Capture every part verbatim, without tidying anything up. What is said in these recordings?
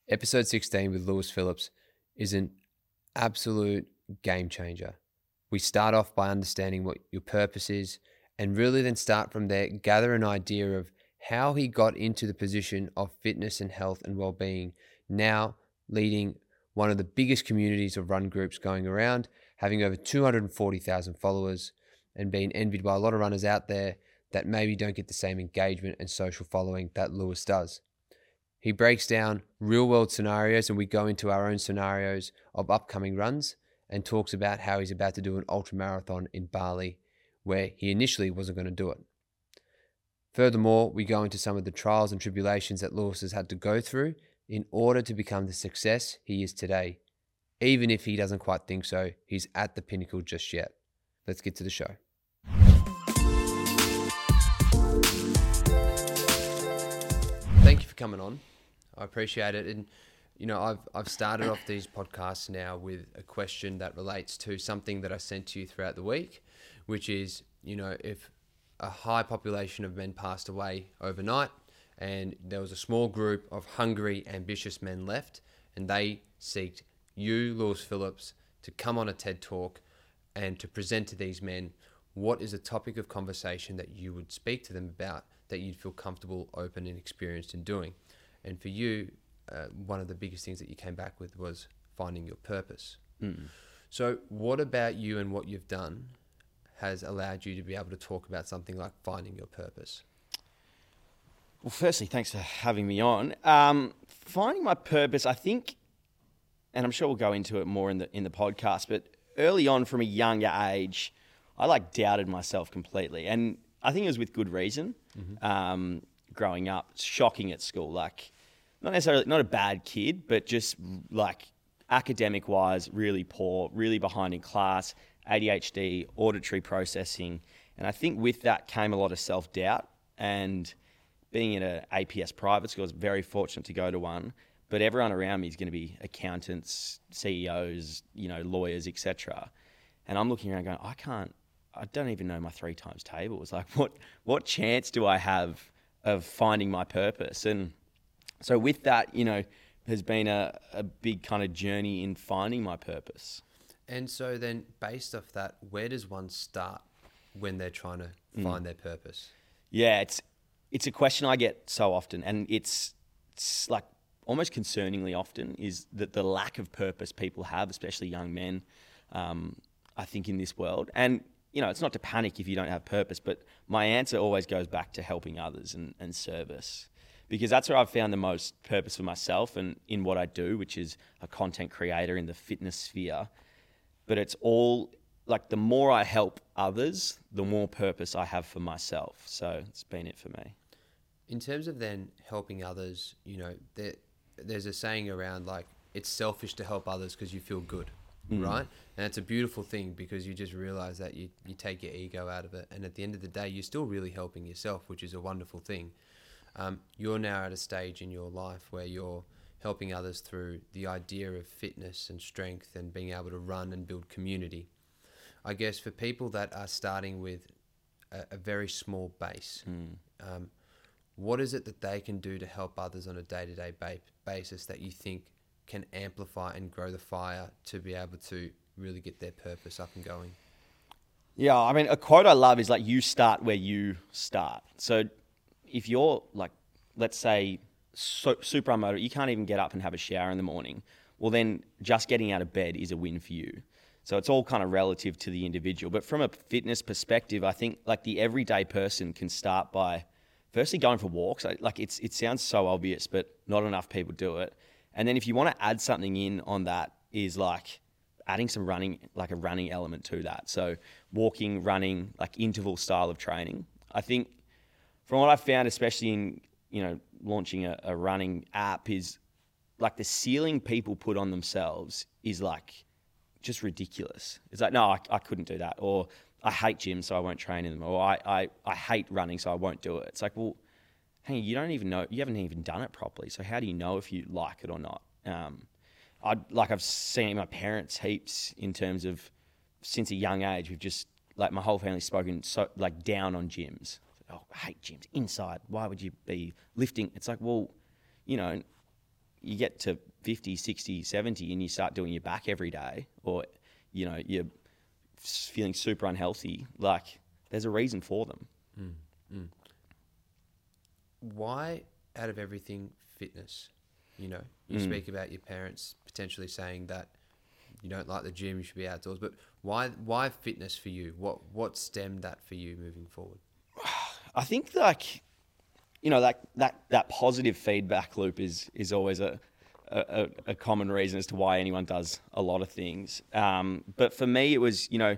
Episode sixteen with Lewis Phillips is an absolute game changer. We start off by understanding what your purpose is and really then start from there, gather an idea of how he got into the position of fitness and health and well-being, now leading one of the biggest communities of run groups going around, having over two hundred forty thousand followers and being envied by a lot of runners out there that maybe don't get the same engagement and social following that Lewis does. He breaks down real world scenarios and we go into our own scenarios of upcoming runs and talks about how he's about to do an ultra marathon in Bali where he initially wasn't going to do it. Furthermore, we go into some of the trials and tribulations that Lewis has had to go through in order to become the success he is today. Even if he doesn't quite think so, he's at the pinnacle just yet. Let's get to the show. Thank you for coming on. I appreciate it. And, you know, I've I've started off these podcasts now with a question that relates to something that I sent to you throughout the week, which is, you know, if a high population of men passed away overnight and there was a small group of hungry, ambitious men left, and they seeked you, Lewis Phillips, to come on a TED Talk and to present to these men, what is a topic of conversation that you would speak to them about that you'd feel comfortable, open, and experienced in doing? And for you, uh, one of the biggest things that you came back with was finding your purpose. Mm. So what about you and what you've done has allowed you to be able to talk about something like finding your purpose? Well, firstly, thanks for having me on. Um, finding my purpose, I think, and I'm sure we'll go into it more in the in the podcast, but early on from a younger age, I like doubted myself completely. And I think it was with good reason. Mm-hmm. Um, growing up, shocking at school, like not necessarily, not a bad kid, but just like academic wise, really poor, really behind in class, A D H D, auditory processing. And I think with that came a lot of self-doubt, and being in an A P S private school, I was very fortunate to go to one, but everyone around me is going to be accountants, C E Os, you know, lawyers, et cetera. And I'm looking around going, I can't, I don't even know my three times tables. Like what, what chance do I have of finding my purpose? And so with that, you know, has been a, a big kind of journey in finding my purpose. And so then based off that, where does one start when they're trying to find mm. their purpose? Yeah, it's it's a question I get so often, and it's, it's like almost concerningly often is that the lack of purpose people have, especially young men, um, I think in this world. And you know, it's not to panic if you don't have purpose, but my answer always goes back to helping others and, and service, because that's where I've found the most purpose for myself and in what I do, which is a content creator in the fitness sphere. But it's all like the more I help others, the more purpose I have for myself. So it's been it for me. In terms of then helping others, you know, there, there's a saying around like, it's selfish to help others because you feel good. Mm. Right? And it's a beautiful thing because you just realize that you, you take your ego out of it. And at the end of the day, you're still really helping yourself, which is a wonderful thing. Um, you're now at a stage in your life where you're helping others through the idea of fitness and strength and being able to run and build community. I guess for people that are starting with a, a very small base, mm. um, what is it that they can do to help others on a day-to-day ba- basis that you think can amplify and grow the fire to be able to really get their purpose up and going? Yeah, I mean, a quote I love is like, you start where you start. So if you're like, let's say so, super unmotivated, you can't even get up and have a shower in the morning, well then just getting out of bed is a win for you. So it's all kind of relative to the individual. But from a fitness perspective, I think like the everyday person can start by firstly going for walks. Like it's it sounds so obvious, but not enough people do it. And then if you want to add something in on that is like adding some running, like a running element to that. So walking, running, like interval style of training. I think from what I've found, especially in, you know, launching a, a running app, is like the ceiling people put on themselves is like just ridiculous. It's like, no, I, I couldn't do that. Or I hate gyms, so I won't train in them. Or I, I, I hate running, so I won't do it. It's like, well, hey, you don't even know, you haven't even done it properly. So how do you know if you like it or not? Um, I like I've seen my parents heaps in terms of since a young age, we've just like my whole family's spoken so like down on gyms. Oh, I hate gyms inside. Why would you be lifting? It's like, well, you know, you get to fifty, sixty, seventy and you start doing your back every day, or, you know, you're feeling super unhealthy, like there's a reason for them. Mm, mm. Why, out of everything, fitness? You know, you mm. speak about your parents potentially saying that you don't like the gym, you should be outdoors, but why why fitness for you? What what stemmed that for you moving forward? I think like, you know, that that, that positive feedback loop is is always a, a, a common reason as to why anyone does a lot of things. Um, but for me, it was, you know,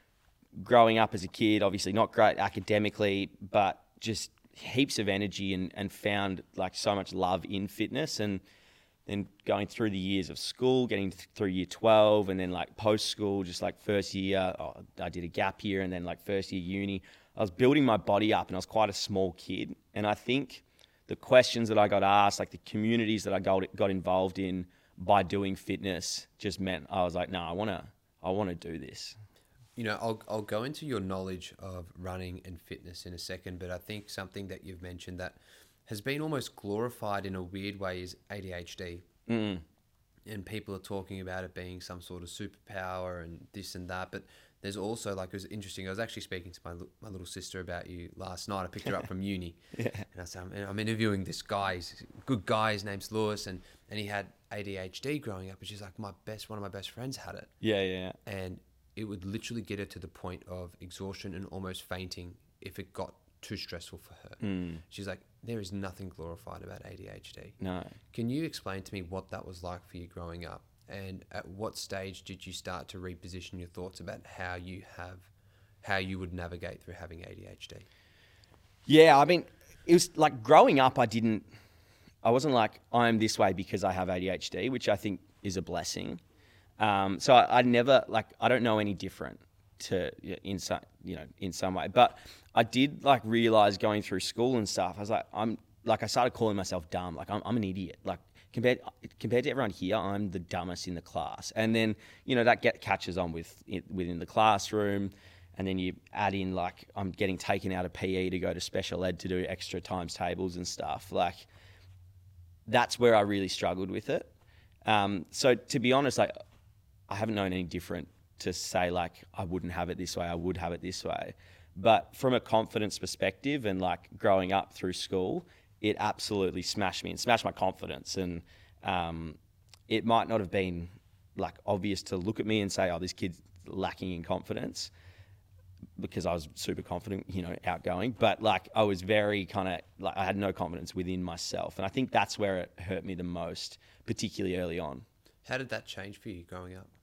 growing up as a kid, obviously not great academically, but just heaps of energy and, and found like so much love in fitness. And then going through the years of school, getting through year twelve, and then like post school, just like first year, oh, I did a gap year, and then like first year uni, I was building my body up, and I was quite a small kid. And I think the questions that I got asked, like the communities that I got got involved in by doing fitness, just meant I was like, no, I want to, I want to do this. You know, I'll I'll go into your knowledge of running and fitness in a second, but I think something that you've mentioned that has been almost glorified in a weird way is A D H D. Mm. And people are talking about it being some sort of superpower and this and that, but there's also, like, it was interesting. I was actually speaking to my my little sister about you last night. I picked her up from uni. Yeah. And I said, I'm, I'm interviewing this guy, he's a good guy, his name's Lewis, and, and he had A D H D growing up, and she's like, my best, one of my best friends had it. Yeah, yeah. And it would literally get her to the point of exhaustion and almost fainting if it got too stressful for her. Mm. She's like, there is nothing glorified about A D H D. No. Can you explain to me what that was like for you growing up? And at what stage did you start to reposition your thoughts about how you have, how you would navigate through having A D H D? Yeah, I mean, it was like growing up, I didn't, I wasn't like, I'm this way because I have A D H D, which I think is a blessing. Um, so I, I never, like, I don't know any different to, in some, you know, in some way. But I did like realize going through school and stuff, I was like, I'm, like, I started calling myself dumb. Like, I'm, I'm an idiot. Like, compared compared to everyone here, I'm the dumbest in the class. And then, you know, that get catches on with within the classroom. And then you add in, like, I'm getting taken out of P E to go to special ed to do extra times tables and stuff. Like, that's where I really struggled with it. Um, so to be honest, like, I haven't known any different to say, like, I wouldn't have it this way, I would have it this way. But from a confidence perspective and, like, growing up through school, it absolutely smashed me and smashed my confidence. And um, it might not have been, like, obvious to look at me and say, oh, this kid's lacking in confidence, because I was super confident, you know, outgoing. But, like, I was very kind of, like, I had no confidence within myself. And I think that's where it hurt me the most, particularly early on. How did that change for you growing up?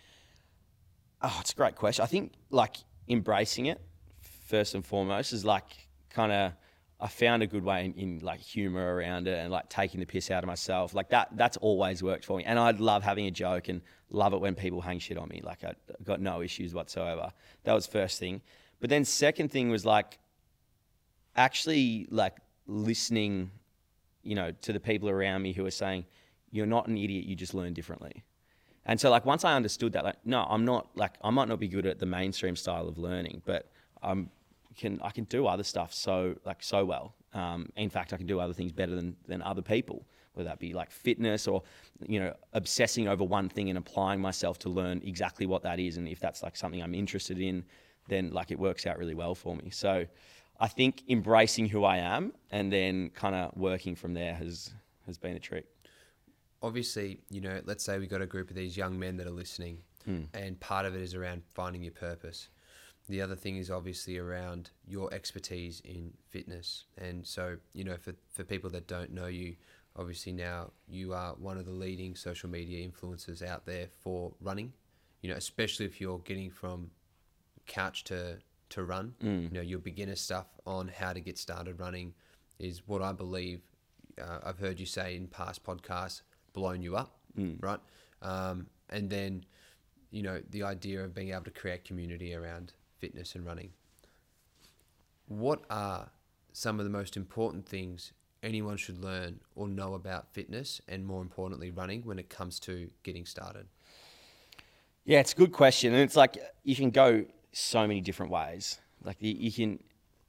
Oh, it's a great question. I think, like, embracing it first and foremost is, like, kind of, I found a good way in, in like humor around it and, like, taking the piss out of myself. Like, that that's always worked for me. And I love having a joke and love it when people hang shit on me. Like, I got no issues whatsoever. That was first thing. But then second thing was, like, actually, like, listening, you know, to the people around me who are saying, you're not an idiot, you just learn differently. And so, like, once I understood that, like, no, I'm not, like, I might not be good at the mainstream style of learning, but I'm can I can do other stuff so, like, so well. Um, in fact, I can do other things better than, than other people, whether that be like fitness or, you know, obsessing over one thing and applying myself to learn exactly what that is. And if that's, like, something I'm interested in, then, like, it works out really well for me. So I think embracing who I am and then kind of working from there has, has been the trick. Obviously, you know, let's say we got a group of these young men that are listening, mm. and part of it is around finding your purpose. The other thing is obviously around your expertise in fitness. And so, you know, for, for people that don't know you, obviously now you are one of the leading social media influencers out there for running, you know, especially if you're getting from couch to, to run. Mm. You know, your beginner stuff on how to get started running is what I believe, uh, I've heard you say in past podcasts, blown you up, mm. right? Um, and then, you know, the idea of being able to create community around fitness and running. What are some of the most important things anyone should learn or know about fitness and, more importantly, running when it comes to getting started? Yeah, it's a good question. And it's like, you can go so many different ways. Like, you, you can,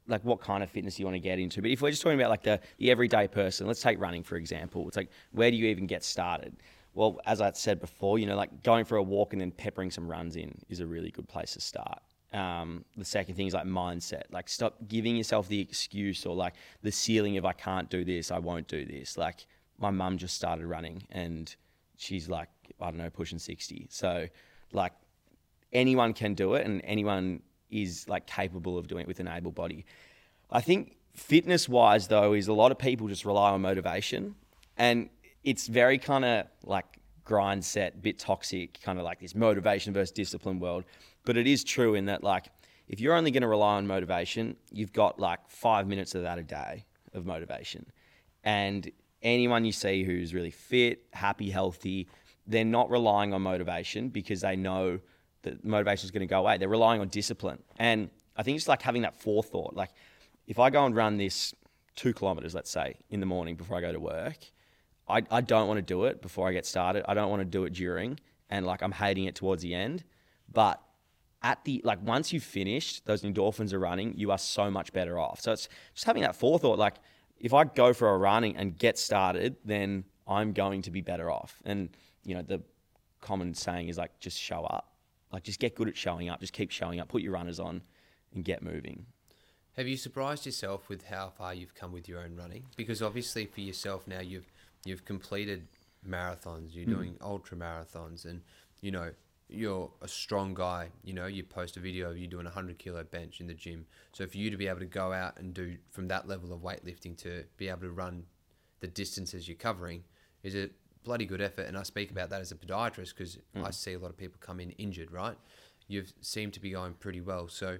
like what kind of fitness you want to get into. But if we're just talking about like the, the everyday person, let's take running, for example. It's like, where do you even get started? Well, as I said before, you know, like going for a walk and then peppering some runs in is a really good place to start. Um, the second thing is like mindset. Like stop giving yourself the excuse or like the ceiling of I can't do this, I won't do this. Like my mum just started running and she's like, I don't know, pushing sixty. So like anyone can do it and anyone is like capable of doing it with an able body. I think fitness wise though, is a lot of people just rely on motivation, and it's very kind of like grind set, bit toxic, kind of like this motivation versus discipline world. But it is true in that like, if you're only going to rely on motivation, you've got like five minutes of that a day of motivation. And anyone you see who's really fit, happy, healthy, they're not relying on motivation because they know that motivation is going to go away. They're relying on discipline. And I think it's like having that forethought. Like if I go and run this two kilometers, let's say, in the morning before I go to work, I, I don't want to do it before I get started. I don't want to do it during, and like I'm hating it towards the end. But at the, like once you've finished, those endorphins are running, you are so much better off. So it's just having that forethought. Like if I go for a running and get started, then I'm going to be better off. And you know, the common saying is like, just show up. Like just get good at showing up. Just keep showing up. Put your runners on and get moving. Have you surprised yourself with how far you've come with your own running? Because obviously for yourself now, you've you've completed marathons. You're doing mm. ultra marathons, and you know you're a strong guy. You know you post a video of you doing a hundred kilo bench in the gym. So for you to be able to go out and do from that level of weightlifting to be able to run the distances you're covering is a bloody good effort. And I speak about that as a podiatrist because mm. I see a lot of people come in injured, right? You've seemed to be going pretty well. So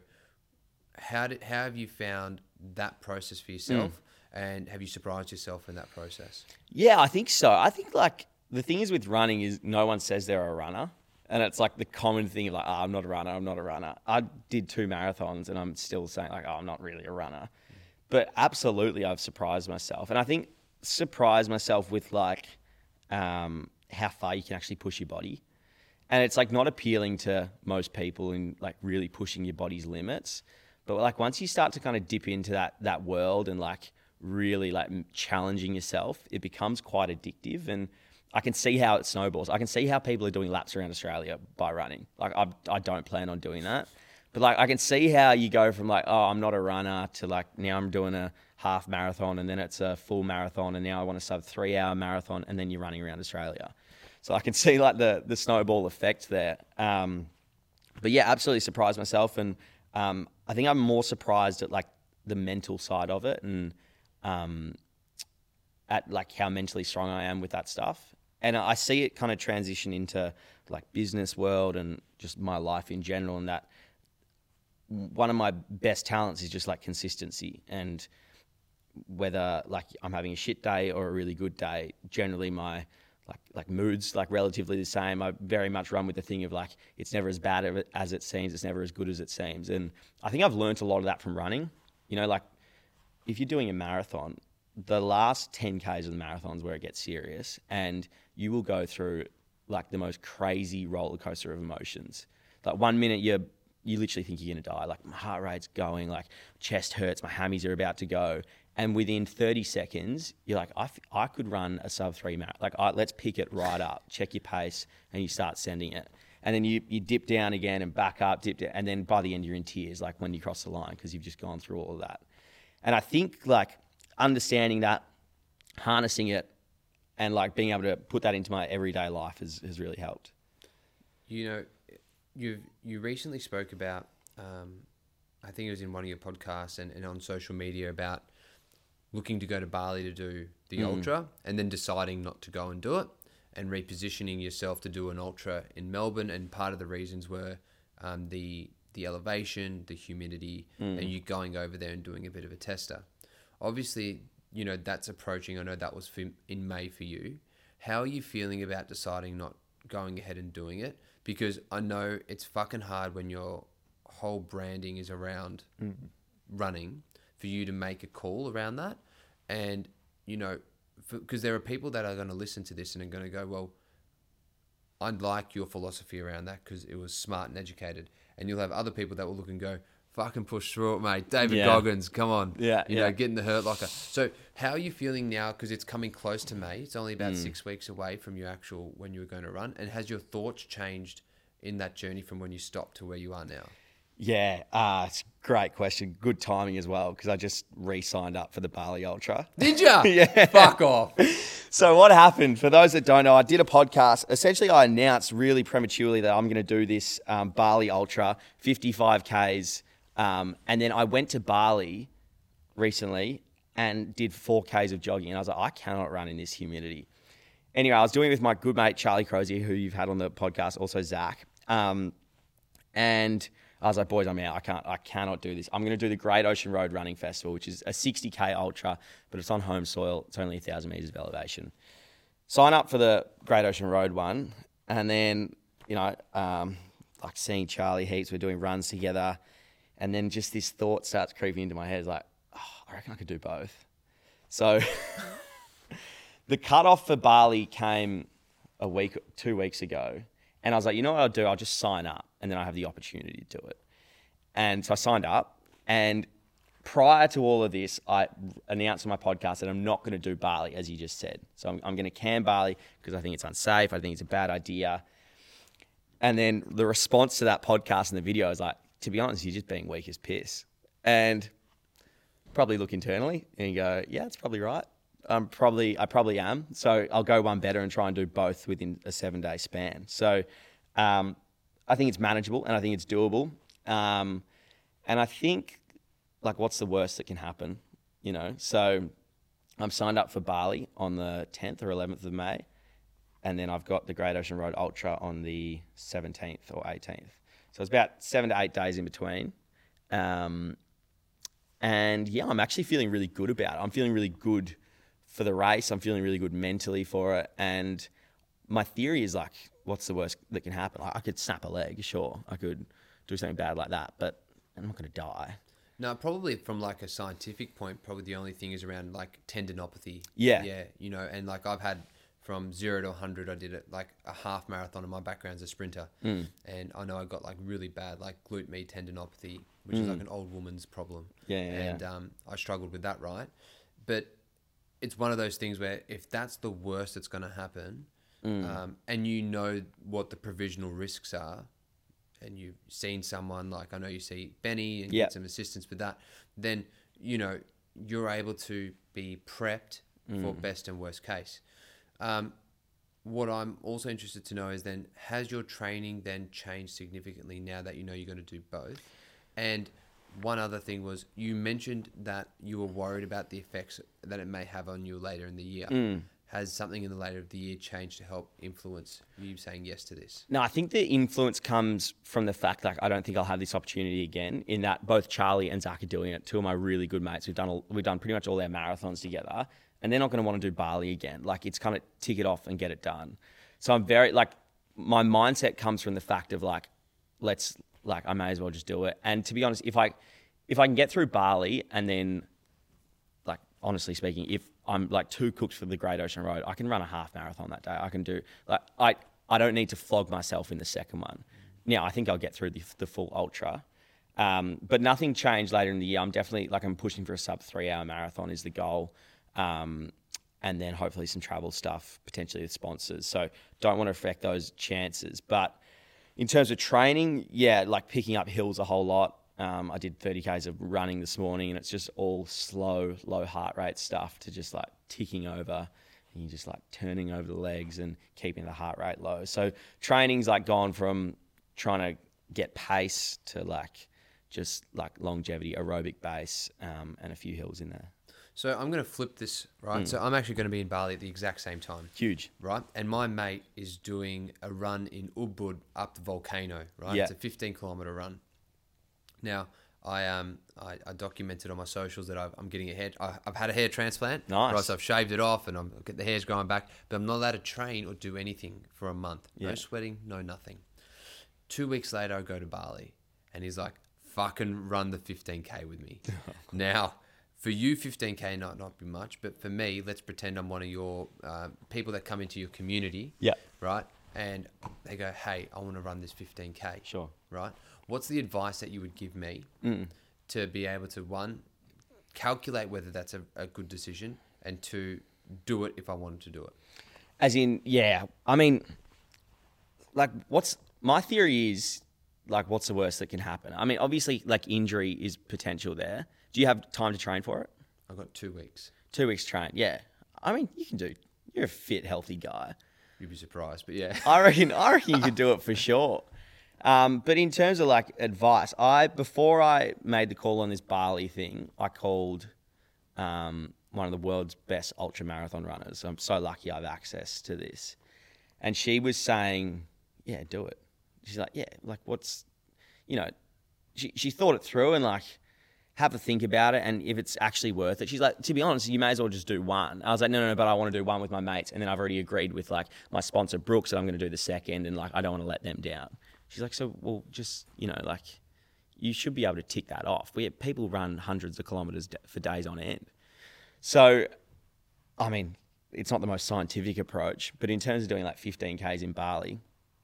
how did how have you found that process for yourself? Mm. And have you surprised yourself in that process? Yeah, I think so. I think like the thing is with running is no one says they're a runner. And it's like the common thing of like, oh, I'm not a runner, I'm not a runner. I did two marathons and I'm still saying like, oh, I'm not really a runner. Mm. But absolutely I've surprised myself. And I think surprised myself with like um, how far you can actually push your body. And it's like not appealing to most people in like really pushing your body's limits. But like once you start to kind of dip into that that world and like really like challenging yourself, it becomes quite addictive. And I can see how it snowballs. I can see how people are doing laps around Australia by running. Like I, I don't plan on doing that. But like I can see how you go from like, oh, I'm not a runner to like now I'm doing a half marathon and then it's a full marathon and now I want to sub three hour marathon and then you're running around Australia. So I can see like the the snowball effect there. Um, but yeah, absolutely surprised myself. And um, I think I'm more surprised at like the mental side of it and um, at like how mentally strong I am with that stuff. And I see it kind of transition into like business world and just my life in general. And that one of my best talents is just like consistency. And whether like I'm having a shit day or a really good day, generally my like like moods like relatively the same. I very much run with the thing of like it's never as bad as it seems, it's never as good as it seems. And I think I've learned a lot of that from running. You know, like if you're doing a marathon, the last ten Ks of the marathon's where it gets serious, and you will go through like the most crazy roller coaster of emotions. Like one minute you're you literally think you're gonna die. Like my heart rate's going, like chest hurts, my hammies are about to go. And within thirty seconds, you're like, I, f- I could run a sub three marathon. Like, I, let's pick it right up, check your pace, and you start sending it. And then you, you dip down again and back up, dip down. And then by the end, you're in tears, like when you cross the line, because you've just gone through all of that. And I think like understanding that, harnessing it, and like being able to put that into my everyday life has, has really helped. You know, you've, you recently spoke about, um, I think it was in one of your podcasts and, and on social media about looking to go to Bali to do the mm. ultra and then deciding not to go and do it and repositioning yourself to do an ultra in Melbourne. And part of the reasons were um, the the elevation, the humidity, mm. and you going over there and doing a bit of a tester. Obviously, you know, that's approaching. I know that was for, in May for you. How are you feeling about deciding not going ahead and doing it? Because I know it's fucking hard when your whole branding is around mm. running for you to make a call around that. And, you know, because there are people that are going to listen to this and are going to go, well, I like your philosophy around that because it was smart and educated. And you'll have other people that will look and go, fucking push through it, mate. David Yeah. Goggins, come on. Yeah, You yeah. know, get in the hurt locker. So how are you feeling now? Because it's coming close to May. It's only about Mm. six weeks away from your actual, when you were going to run. And has your thoughts changed in that journey from when you stopped to where you are now? Yeah, uh, it's a great question. Good timing as well, because I just re-signed up for the Bali Ultra. Did ya? Yeah. Fuck off. So what happened, for those that don't know, I did a podcast. Essentially, I announced really prematurely that I'm going to do this um, Bali Ultra, fifty-five kays. Um, and then I went to Bali recently and did four kays of jogging. And I was like, I cannot run in this humidity. Anyway, I was doing it with my good mate, Charlie Crozier, who you've had on the podcast, also Zach. Um, and I was like, boys, I'm out. I can't, I cannot do this. I'm going to do the Great Ocean Road Running Festival, which is a sixty K ultra, but it's on home soil. It's only a thousand meters of elevation. Sign up for the Great Ocean Road one. And then, you know, um, like seeing Charlie heaps, we're doing runs together. And then just this thought starts creeping into my head. It's like, oh, I reckon I could do both. So the cutoff for Bali came a week, two weeks ago. And I was like, you know what I'll do? I'll just sign up and then I have the opportunity to do it. And so I signed up. And prior to all of this, I announced on my podcast that I'm not going to do Bali, as you just said. So I'm, I'm going to can Bali because I think it's unsafe. I think it's a bad idea. And then the response to that podcast and the video is like, to be honest, you're just being weak as piss. And probably look internally and go, yeah, it's probably right. I'm probably, I probably am. So I'll go one better and try and do both within a seven day span. So um, I think it's manageable and I think it's doable. Um, and I think, like, what's the worst that can happen? You know, so I'm signed up for Bali on the tenth or eleventh of May. And then I've got the Great Ocean Road Ultra on the seventeenth or eighteenth. So it's about seven to eight days in between. Um, and yeah, I'm actually feeling really good about it. I'm feeling really good for the race. I'm feeling really good mentally for it. And my theory is like, what's the worst that can happen? Like, I could snap a leg, sure. I could do something bad like that, but I'm not going to die. No, probably from like a scientific point, probably the only thing is around like tendinopathy. Yeah. Yeah. You know, and like I've had from zero to one hundred, I did it like a half marathon, and my background's a sprinter. Mm. And I know I got like really bad, like glute med tendinopathy, which Mm. is like an old woman's problem. Yeah, yeah, And yeah. um, I struggled with that, right? But it's one of those things where if that's the worst that's going to happen, Mm. um, and you know what the provisional risks are, and you've seen someone like, I know you see Benny and Yep. get some assistance with that, then, you know, you're able to be prepped for Mm. best and worst case. Um, what I'm also interested to know is then, has your training then changed significantly now that you know you're going to do both? And one other thing was, you mentioned that you were worried about the effects that it may have on you later in the year. Mm. Has something in the later of the year changed to help influence you saying yes to this? No, I think the influence comes from the fact like I don't think I'll have this opportunity again. In that both Charlie and Zach are doing it. Two of my really good mates. We've done all, we've done pretty much all their marathons together, and they're not going to want to do Bali again. Like, it's kind of tick it off and get it done. So I'm very like, my mindset comes from the fact of like, let's like I may as well just do it. And to be honest, if I if I can get through Bali and then, like, honestly speaking, if I'm like too cooked for the Great Ocean Road, I can run a half marathon that day. I can do like I I don't need to flog myself in the second one. Now I think I'll get through the, the full ultra, um, but nothing changed later in the year. I'm definitely like I'm pushing for a sub three hour marathon is the goal, um, and then hopefully some travel stuff potentially with sponsors. So don't want to affect those chances. But in terms of training, yeah, like picking up hills a whole lot. Um, I did thirty kays of running this morning, and it's just all slow, low heart rate stuff to just like ticking over, and you're just like turning over the legs and keeping the heart rate low. So training's like gone from trying to get pace to like just like longevity, aerobic base, um, and a few hills in there. So I'm going to flip this, right? Mm. So I'm actually going to be in Bali at the exact same time. Huge. Right? And my mate is doing a run in Ubud up the volcano, right? Yeah. It's a fifteen kilometer run. Now, I um I, I documented on my socials that I've, I'm getting a hair. I, I've had a hair transplant. Nice. Right, so I've shaved it off, and I'm get the hair's growing back. But I'm not allowed to train or do anything for a month. Yeah. No sweating, no nothing. Two weeks later, I go to Bali, and he's like, "Fucking run the fifteen K with me." Now, for you, fifteen K might not be much, but for me, let's pretend I'm one of your uh, people that come into your community. Yeah. Right. And they go, "Hey, I want to run this fifteen K." Sure. Right. what's the advice that you would give me Mm. to be able to, one, calculate whether that's a, a good decision, and two, do it if I wanted to do it? As in, yeah, I mean, like, what's my theory is, like, what's the worst that can happen? I mean, obviously, like, injury is potential there. Do you have time to train for it? I've got two weeks. Two weeks train, yeah. I mean, you can do. You're a fit, healthy guy. You'd be surprised, but yeah. I reckon. I reckon you could do it for sure. Um, but in terms of like advice, I before I made the call on this Bali thing, I called um, one of the world's best ultra marathon runners. I'm so lucky I have access to this, and she was saying, "Yeah, do it." She's like, "Yeah, like what's, you know," she she thought it through and like have a think about it, and if it's actually worth it. She's like, to be honest, you may as well just do one. I was like, no, no, no, but I want to do one with my mates, and then I've already agreed with like my sponsor Brooks that I'm going to do the second, and like I don't want to let them down. She's like, so well, just you know, like you should be able to tick that off. We have people run hundreds of kilometers for days on end. So, I mean, it's not the most scientific approach, but in terms of doing like fifteen kays in Bali,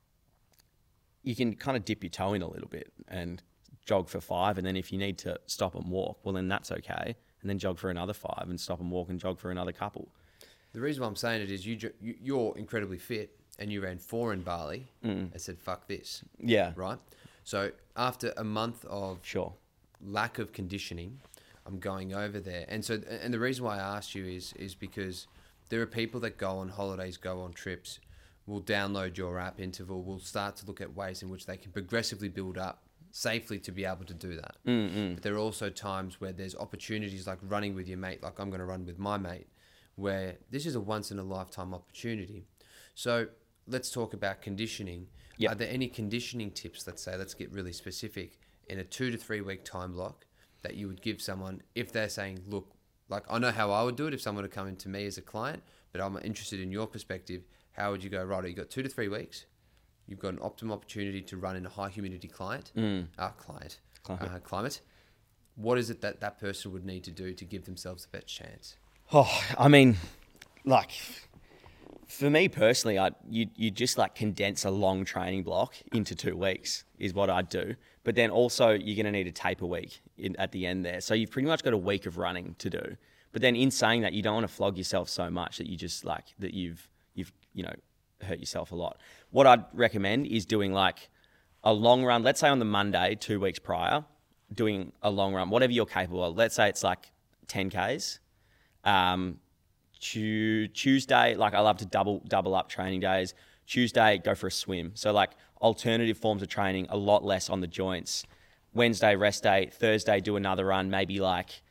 you can kind of dip your toe in a little bit and jog for five, and then if you need to stop and walk, well then that's okay, and then jog for another five and stop and walk and jog for another couple. The reason why I'm saying it is you, ju- you you're incredibly fit, and you ran four in Bali Mm. and said fuck this, Yeah, right? So after a month of sure. lack of conditioning, I'm going over there, and so and the reason why I asked you is is because there are people that go on holidays, go on trips, will download your app Interval, will start to look at ways in which they can progressively build up safely to be able to do that. Mm-mm. But there are also times where there's opportunities like running with your mate, like I'm going to run with my mate, where this is a once in a lifetime opportunity. So let's talk about conditioning. Yep. Are there any conditioning tips, let's say, let's get really specific, in a two to three week time block that you would give someone if they're saying, look, like I know how I would do it if someone would come into me as a client, but I'm interested in your perspective. How would you go, right, you got two to three weeks. You've got an optimum opportunity to run in a high humidity client, Mm. uh, client, Climate. Uh, climate. What is it that that person would need to do to give themselves the best chance? Oh, I mean, like, for me personally, I you you just like condense a long training block into two weeks is what I'd do. But then also you're going to need a taper week in, at the end there. So you've pretty much got a week of running to do. But then in saying that, you don't want to flog yourself so much that you just like that you've you've you know hurt yourself a lot. What I'd recommend is doing like a long run. Let's say on the Monday, two weeks prior, doing a long run, whatever you're capable of. Let's say it's like ten kays. Um, Tuesday, like I love to double double up training days. Tuesday, go for a swim. So like alternative forms of training, a lot less on the joints. Wednesday, rest day. Thursday, do another run, maybe like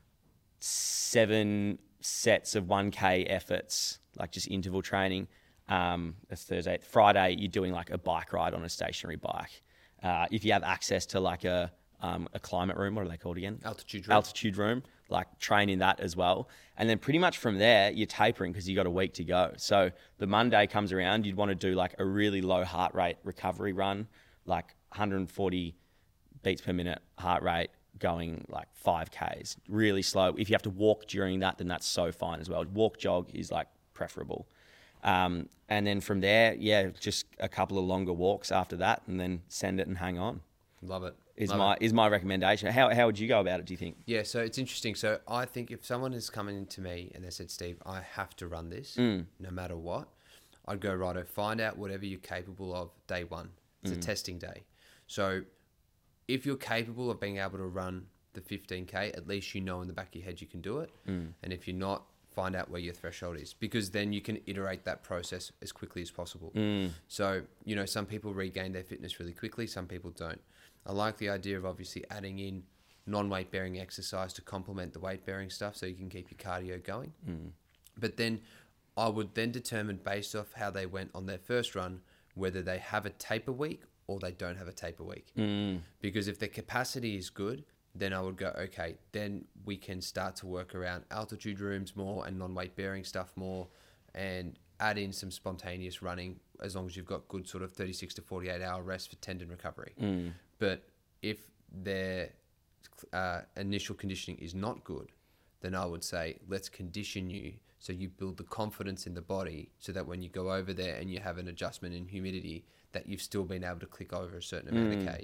seven sets of one K efforts, like just interval training. Um, that's Thursday. Friday, you're doing like a bike ride on a stationary bike. Uh, if you have access to like a um, a climate room, what are they called again? Altitude room. Altitude room, like train in that as well. And then pretty much from there, you're tapering because you got a week to go. So the Monday comes around, you'd want to do like a really low heart rate recovery run, like one hundred forty beats per minute heart rate, going like five kays, really slow. If you have to walk during that, then that's so fine as well. Walk, jog is like preferable. Um, and then from there, yeah, just a couple of longer walks after that, and then send it and hang on. Love it. Is Love my it. is my recommendation. How how would you go about it, do you think? Yeah, so it's interesting. So I think if someone is coming into me and they said, Steve, I have to run this Mm. no matter what, I'd go, righto, find out whatever you're capable of day one. It's Mm. a testing day. So if you're capable of being able to run the fifteen K, at least you know in the back of your head you can do it. Mm. And if you're not, find out where your threshold is, because then you can iterate that process as quickly as possible. Mm. So, you know, some people regain their fitness really quickly, some people don't. I like the idea of obviously adding in non-weight bearing exercise to complement the weight bearing stuff so you can keep your cardio going. Mm. But then I would then determine based off how they went on their first run, whether they have a taper week or they don't have a taper week. Mm. Because if their capacity is good, then I would go, okay, then we can start to work around altitude rooms more and non-weight bearing stuff more, and add in some spontaneous running as long as you've got good sort of thirty-six to forty-eight hour rest for tendon recovery. Mm. But if their uh, initial conditioning is not good, then I would say, let's condition you so you build the confidence in the body so that when you go over there and you have an adjustment in humidity, that you've still been able to click over a certain amount Mm. of Ks.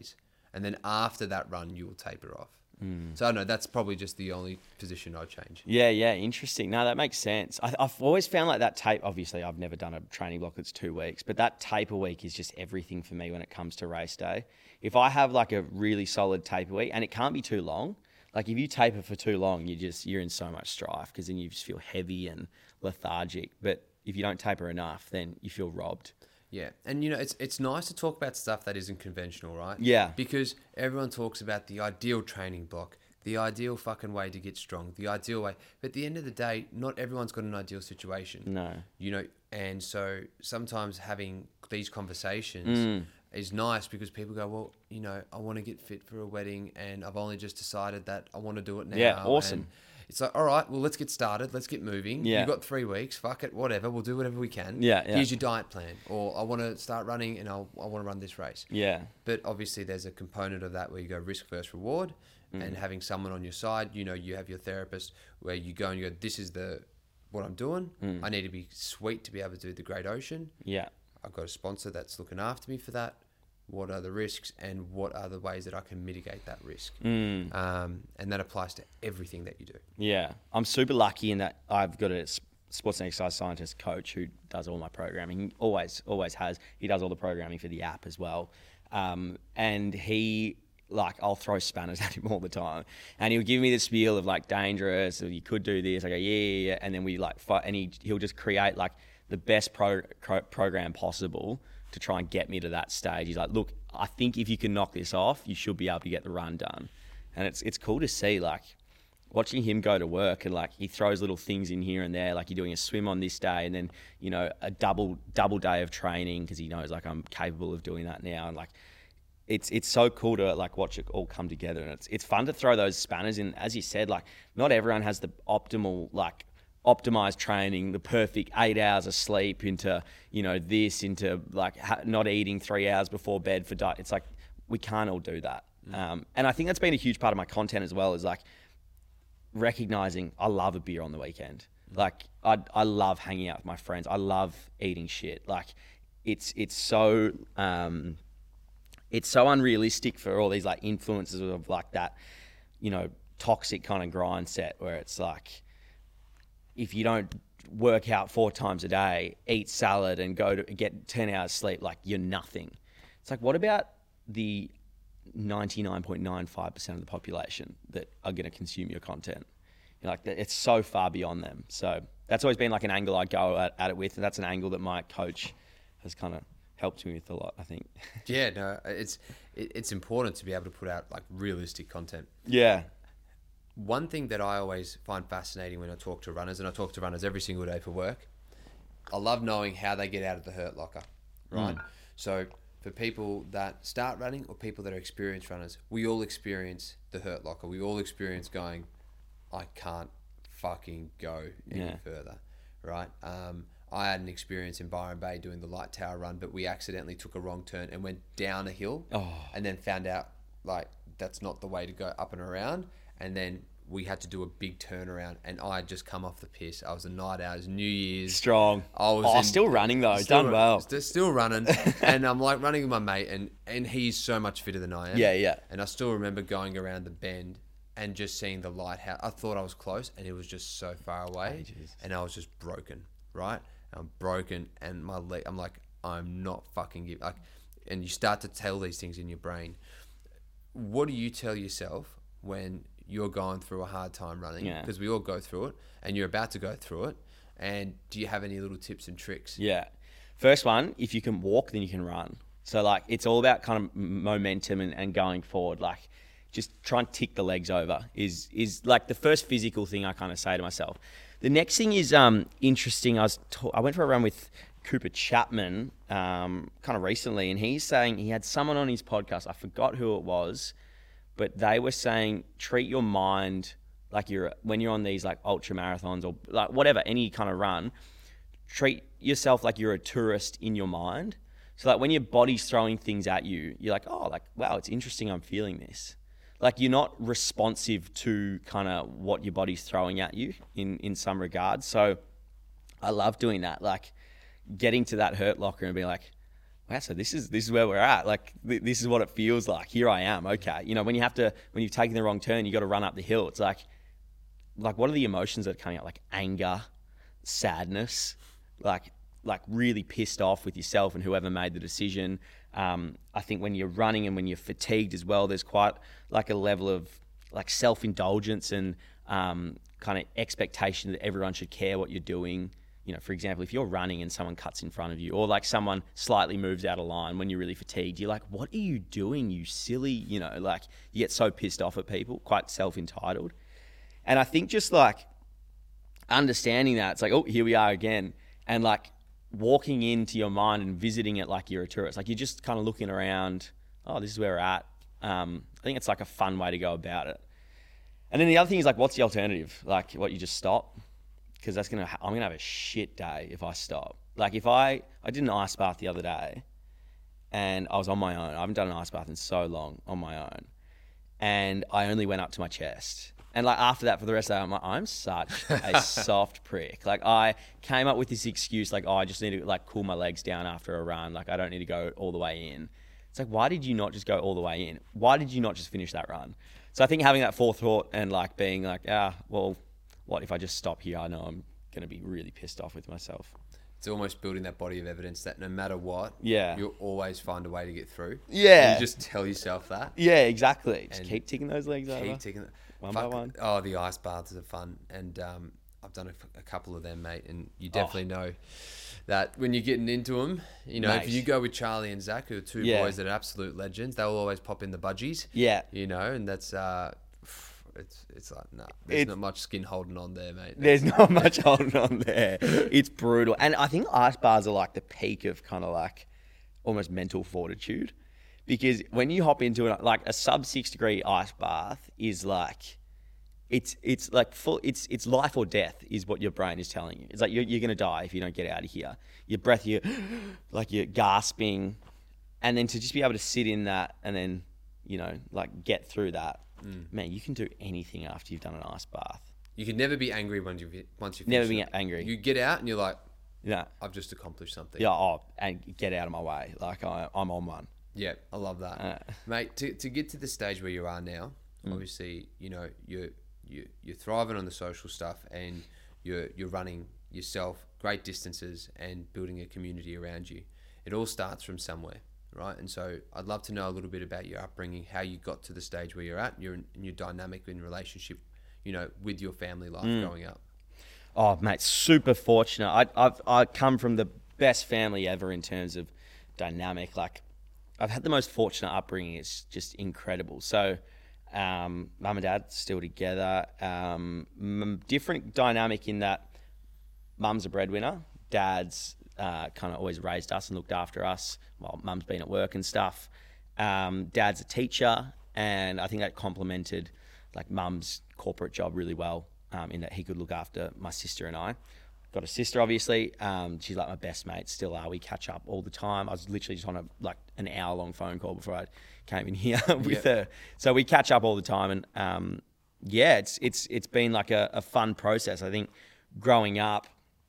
And then after that run, you will taper off. Mm. So I don't know, that's probably just the only position I'd change. Yeah, yeah, interesting. No, that makes sense. I, I've always found like that tape, obviously I've never done a training block that's two weeks, but that taper week is just everything for me when it comes to race day. If I have like a really solid taper week, and it can't be too long, like if you taper for too long, you just, you're in so much strife because then you just feel heavy and lethargic. But if you don't taper enough, then you feel robbed. Yeah, and you know, it's it's nice to talk about stuff that isn't conventional, right? Yeah. Because everyone talks about the ideal training block, the ideal fucking way to get strong, the ideal way. But at the end of the day, not everyone's got an ideal situation. No. You know, and so sometimes having these conversations Mm. is nice because people go, well, you know, I want to get fit for a wedding and I've only just decided that I want to do it now. Yeah, awesome. And it's like, all right, well, let's get started. Let's get moving. Yeah. You've got three weeks. Fuck it, whatever. We'll do whatever we can. Yeah, yeah. Here's your diet plan. Or I want to start running and I'll, I want to run this race. Yeah. But obviously there's a component of that where you go risk versus reward Mm. and having someone on your side. You know, you have your therapist where you go and you go, this is the what I'm doing. Mm. I need to be sweet to be able to do the Great Ocean. Yeah. I've got a sponsor that's looking after me for that. What are the risks and what are the ways that I can mitigate that risk? Mm. Um, and that applies to everything that you do. Yeah, I'm super lucky in that I've got a s- sports and exercise scientist coach who does all my programming. He always, always has. He does all the programming for the app as well. Um, and he, like, I'll throw spanners at him all the time. And he'll give me the spiel of, like, dangerous, or you could do this. I go, yeah, yeah, yeah. And then we, like, fight, and he, he'll just create, like, the best pro, pro, program possible to try and get me to that stage. He's like, look, I think if you can knock this off, you should be able to get the run done. And it's it's cool to see, like, watching him go to work and, like, he throws little things in here and there, like you're doing a swim on this day and then, you know, a double double day of training because he knows, like, I'm capable of doing that now. And, like, it's it's so cool to, like, watch it all come together. And it's it's fun to throw those spanners in. As you said, like, not everyone has the optimal, like, optimized training, the perfect eight hours of sleep into, you know, this, into, like, ha- not eating three hours before bed for diet. It's like, we can't all do that. Mm. Um, and I think that's been a huge part of my content as well, is, like, recognizing I love a beer on the weekend. Mm. Like, I I love hanging out with my friends. I love eating shit. Like, it's it's so um, it's so unrealistic for all these, like, influences of, like, that, you know, toxic kind of grind set where it's like, if you don't work out four times a day, eat salad and go to get ten hours sleep, like, you're nothing. It's like, what about the ninety-nine point nine five percent of the population that are going to consume your content? You're like, it's so far beyond them. So that's always been, like, an angle I go at, at it with. And that's an angle that my coach has kind of helped me with a lot, I think. Yeah, no, it's it, it's important to be able to put out, like, realistic content. Yeah. One thing that I always find fascinating when I talk to runners, and I talk to runners every single day for work, I love knowing how they get out of the hurt locker, right? Mm. So for people that start running or people that are experienced runners, we all experience the hurt locker. We all experience going, I can't fucking go any yeah. further, right? Um, I had an experience in Byron Bay doing the light tower run, but we accidentally took a wrong turn and went down a hill oh. and then found out, like, that's not the way to go up and around. And then we had to do a big turnaround, and I had just come off the piss. I was a night out. It was New Year's. Strong. I was oh, in, still running though. Still, Done well. Still, still running, and I'm, like, running with my mate, and and he's so much fitter than I am. Yeah, yeah. And I still remember going around the bend and just seeing the lighthouse. I thought I was close, and it was just so far away, oh, and I was just broken. Right, I'm broken, and my leg. I'm like, I'm not fucking giving. Like, and you start to tell these things in your brain. What do you tell yourself when you're going through a hard time running? Yeah. Because we all go through it, and you're about to go through it. And do you have any little tips and tricks? Yeah. First one, if you can walk, then you can run. So, like, it's all about kind of momentum and, and going forward. Like, just try and tick the legs over is, is like the first physical thing I kind of say to myself. The next thing is um, interesting. I was ta- I went for a run with Cooper Chapman um, kind of recently, and he's saying he had someone on his podcast. I forgot who it was, but they were saying treat your mind like you're when you're on these, like, ultra marathons or, like, whatever, any kind of run. Treat yourself like you're a tourist in your mind. So, like, when your body's throwing things at you, you're like, oh, like, wow, it's interesting. I'm feeling this. Like, you're not responsive to kind of what your body's throwing at you in, in some regards. So I love doing that. Like, getting to that hurt locker and being like, wow, so this is this is where we're at. Like th- this is what it feels like. Here I am. Okay, you know, when you have to, when you've taken the wrong turn, you got to run up the hill. It's like, like what are the emotions that are coming out? Like anger, sadness, like like really pissed off with yourself and whoever made the decision. Um, I think when you're running and when you're fatigued as well, there's quite like a level of like self-indulgence and um, kind of expectation that everyone should care what you're doing. You know, for example, if you're running and someone cuts in front of you, or like someone slightly moves out of line when you're really fatigued, you're like, what are you doing, you silly? You know, like you get so pissed off at people, quite self-entitled. And I think just like understanding that, it's like, oh, here we are again. And like walking into your mind and visiting it like you're a tourist. Like you're just kind of looking around, oh, this is where we're at. Um, I think it's like a fun way to go about it. And then the other thing is like, what's the alternative? Like what, you just stop? Because that's gonna, I'm gonna have a shit day if I stop. Like if I, I did an ice bath the other day, and I was on my own. I haven't done an ice bath in so long on my own, and I only went up to my chest. And like after that, for the rest of the day, I'm like, I'm such a soft prick. Like I came up with this excuse, like, oh, I just need to like cool my legs down after a run. Like I don't need to go all the way in. It's like, why did you not just go all the way in? Why did you not just finish that run? So I think having that forethought and like being like, ah, well, what if I just stop here? I know I'm going to be really pissed off with myself. It's almost building that body of evidence that no matter what, yeah, you'll always find a way to get through. Yeah. And you just tell yourself that. Yeah, exactly. Just And keep ticking those legs over. Keep ticking. One Fuck, by one. Oh, the ice baths are fun. And um, I've done a, a couple of them, mate. And you definitely oh. know that when you're getting into them, you know, mate. If you go with Charlie and Zach, who are two yeah. boys that are absolute legends, they'll always pop in the budgies. Yeah. You know, and that's... Uh, It's it's like, no, nah, there's it's, not much skin holding on there, mate. There's not much holding on there. It's brutal. And I think ice bars are like the peak of kind of like almost mental fortitude. Because when you hop into it, like a sub six degree ice bath is like, it's it's like full, it's it's life or death is what your brain is telling you. It's like you're, you're going to die if you don't get out of here. Your breath, you're like you're gasping. And then to just be able to sit in that and then, you know, like get through that. Mm. Man, you can do anything after you've done an ice bath. You can never be angry once you've once you've never be it. angry. You get out and you're like, yeah, I've just accomplished something. Yeah, oh, and get out of my way. Like I, I'm on one. Yeah, I love that, uh, mate. To to get to the stage where you are now, mm. obviously, you know, you're you you're thriving on the social stuff, and you're you're running yourself great distances and building a community around you. It all starts from somewhere. Right, and so I'd love to know a little bit about your upbringing, how you got to the stage where you're at, your your dynamic in relationship, you know, with your family life mm. growing up. Oh, mate, super fortunate. I, I've I come from the best family ever in terms of dynamic. Like, I've had the most fortunate upbringing. It's just incredible. So, um, mum and dad still together. Um, m- different dynamic in that mum's a breadwinner, dad's uh, kind of always raised us and looked after us while mum's been at work and stuff. Um, dad's a teacher, and I think that complemented like mum's corporate job really well, um, in that he could look after my sister and I. Got a sister, obviously. Um, she's like my best mate, still are. We catch up all the time. I was literally just on a like an hour long phone call before I came in here with yeah. her. So we catch up all the time, and um, yeah, it's it's it's been like a, a fun process. I think growing up,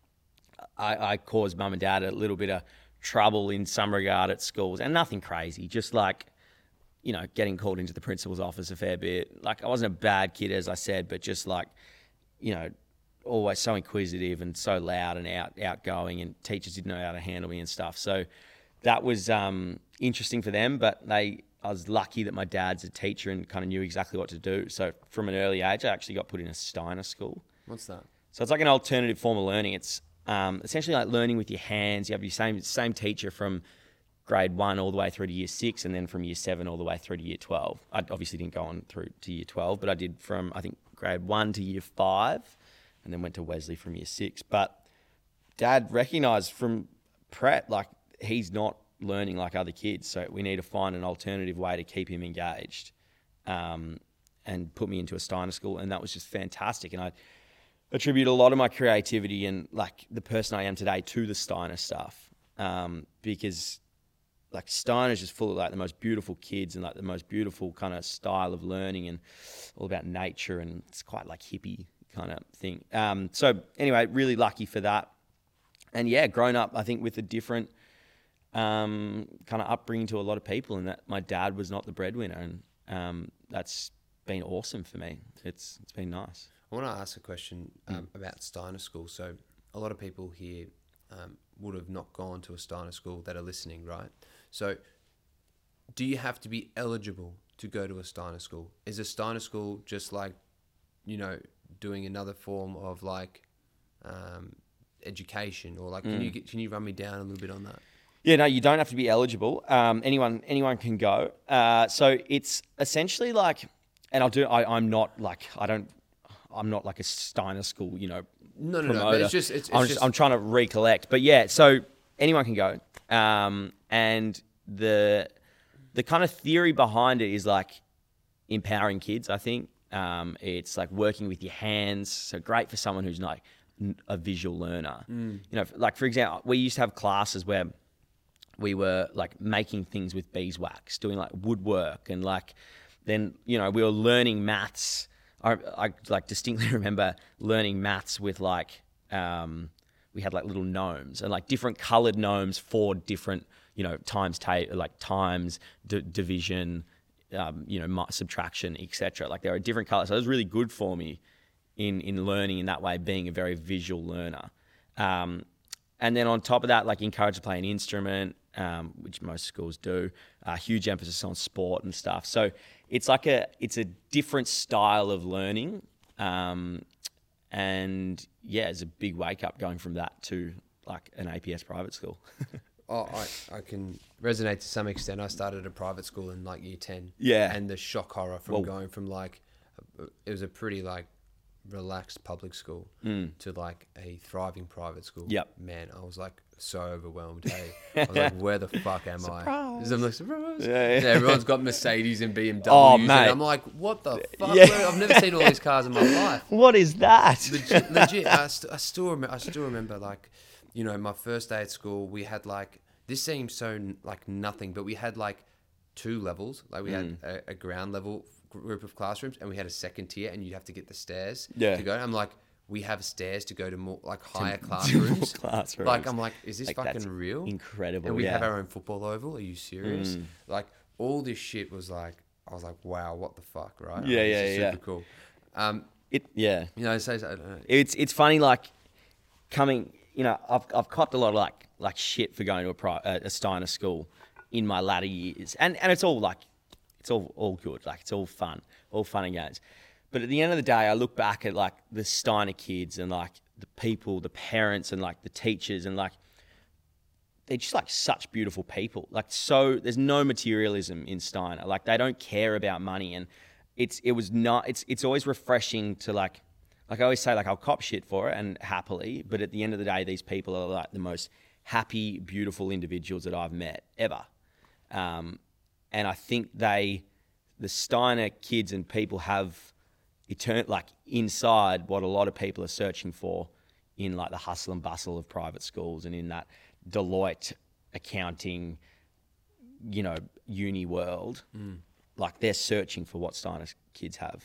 I, I caused mum and dad a little bit of trouble in some regard at schools, and nothing crazy, just like, you know, getting called into the principal's office a fair bit. Like I wasn't a bad kid, as I said, but just like, you know, always so inquisitive and so loud and out outgoing, and teachers didn't know how to handle me and stuff. So that was um, interesting for them, but they, I was lucky that my dad's a teacher and kind of knew exactly what to do. So from an early age, I actually got put in a Steiner school. What's that? So it's like an alternative form of learning. It's um, essentially like learning with your hands. You have your same same teacher from grade one all the way through to year six, and then from year seven all the way through to year twelve. I obviously didn't go on through to year twelve, but I did from, I think, grade one to year five, and then went to Wesley from year six. But Dad recognised from prep, like, he's not learning like other kids, so we need to find an alternative way to keep him engaged, um, and put me into a Steiner school, and that was just fantastic. And I attribute a lot of my creativity and like the person I am today to the Steiner stuff, um, because like Steiner's just full of like the most beautiful kids and like the most beautiful kind of style of learning, and all about nature, and it's quite like hippie kind of thing. Um, so anyway, really lucky for that. And yeah, grown up, I think, with a different um, kind of upbringing to a lot of people, and that my dad was not the breadwinner, and um, that's been awesome for me. It's it's been nice. I want to ask a question um, mm. about Steiner School. So a lot of people here um, would have not gone to a Steiner School that are listening, right? So do you have to be eligible to go to a Steiner School? Is a Steiner School just like, you know, doing another form of like um, education, or like, mm. can you get, can you run me down a little bit on that? Yeah, no, you don't have to be eligible. Um, anyone anyone can go. Uh, so it's essentially like, and I'll do. I, I'm not like I don't. I'm not like a Steiner School, you know. No, no, promoter. no. But it's just. It's, it's I'm just. just. I'm trying to recollect, but yeah. So anyone can go, um, and the the kind of theory behind it is like empowering kids. I think um, it's like working with your hands. So great for someone who's not a visual learner. Mm. You know, like for example, we used to have classes where we were like making things with beeswax, doing like woodwork, and like then, you know, we were learning maths. I, I like distinctly remember learning maths with like, um, we had like little gnomes and like different colored gnomes for different, you know, times, ta- like times, d- division, um, you know, subtraction, et cetera. Like there are different colors. So it was really good for me in, in learning in that way, being a very visual learner. Um, and then on top of that, like encouraged to play an instrument, um, which most schools do, uh, huge emphasis on sport and stuff. So it's like a, it's a different style of learning. Um, and yeah, it's a big wake up going from that to like an A P S private school. Oh, I, I can resonate to some extent. I started a private school in like year ten. Yeah. And the shock horror from well, going from like, it was a pretty like relaxed public school mm. to like a thriving private school. Yep. Man, I was like so overwhelmed. Hey, I was like, where the fuck am surprise. I? I'm like, surprise. Yeah, yeah. Yeah, everyone's got Mercedes and B M Ws. Oh, and mate. I'm like, what the fuck? Yeah. Where? I've never seen all these cars in my life. What is that? Legit. legit I, st- I, still rem- I still remember like, you know, my first day at school, we had like, this seems so n- like nothing, but we had like two levels. Like we mm. had a, a ground level group of classrooms, and we had a second tier, and you have to get the stairs yeah. to go. I'm like, we have stairs to go to more like higher to, classrooms. To classrooms. Like I'm like, is this like, fucking real? Incredible. And we yeah. have our own football oval. Are you serious? Mm. Like all this shit was like, I was like, wow, what the fuck, right? Yeah, like, yeah, this is yeah. super cool. Um, it yeah. You know, so, so I don't know. It's it's funny like coming. You know, I've I've copped a lot of like like shit for going to a pri- a Steiner school in my latter years, and and it's all like. It's all, all good. Like, it's all fun. All fun and games. But at the end of the day, I look back at, like, the Steiner kids and, like, the people, the parents and, like, the teachers and, like, they're just, like, such beautiful people. Like, so there's no materialism in Steiner. Like, they don't care about money. And it's it was not... It's it's always refreshing to, like... Like, I always say, like, I'll cop shit for it and happily. But at the end of the day, these people are, like, the most happy, beautiful individuals that I've met ever. Um And I think they, the Steiner kids and people have, etern- like inside what a lot of people are searching for in like the hustle and bustle of private schools and in that Deloitte accounting, you know, uni world. Mm. Like they're searching for what Steiner kids have.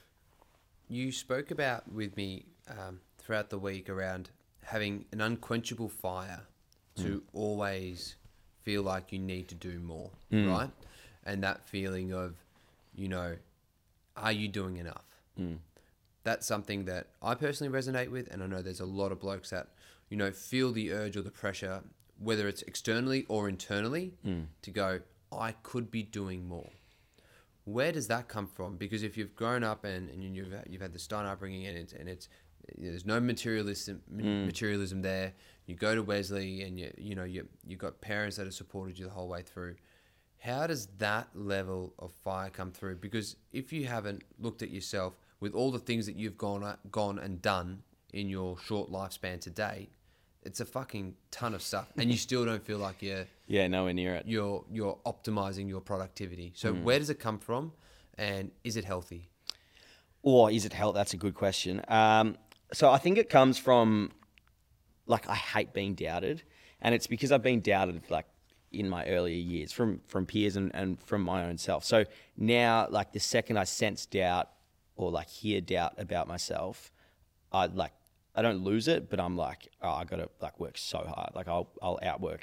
You spoke about with me um, throughout the week around having an unquenchable fire to mm. always feel like you need to do more, mm. right? And that feeling of, you know, are you doing enough? Mm. That's something that I personally resonate with, and I know there's a lot of blokes that, you know, feel the urge or the pressure, whether it's externally or internally, mm. to go, I could be doing more. Where does that come from? Because if you've grown up and, and you've you've had the Steiner upbringing and it's, and it's there's no materialism mm. materialism there. You go to Wesley and you you know you you got parents that have supported you the whole way through. How does that level of fire come through? Because if you haven't looked at yourself with all the things that you've gone gone and done in your short lifespan to date, it's a fucking ton of stuff, and you still don't feel like you're yeah nowhere near it. You're you're optimizing your productivity. So mm. where does it come from, and is it healthy? Or is it health? That's a good question. Um, so I think it comes from like I hate being doubted, and it's because I've been doubted like in my earlier years from from peers and, and from my own self. So now, like the second I sense doubt or like hear doubt about myself, I like. I don't lose it, but I'm like, oh, I got to like work so hard. Like I'll I'll outwork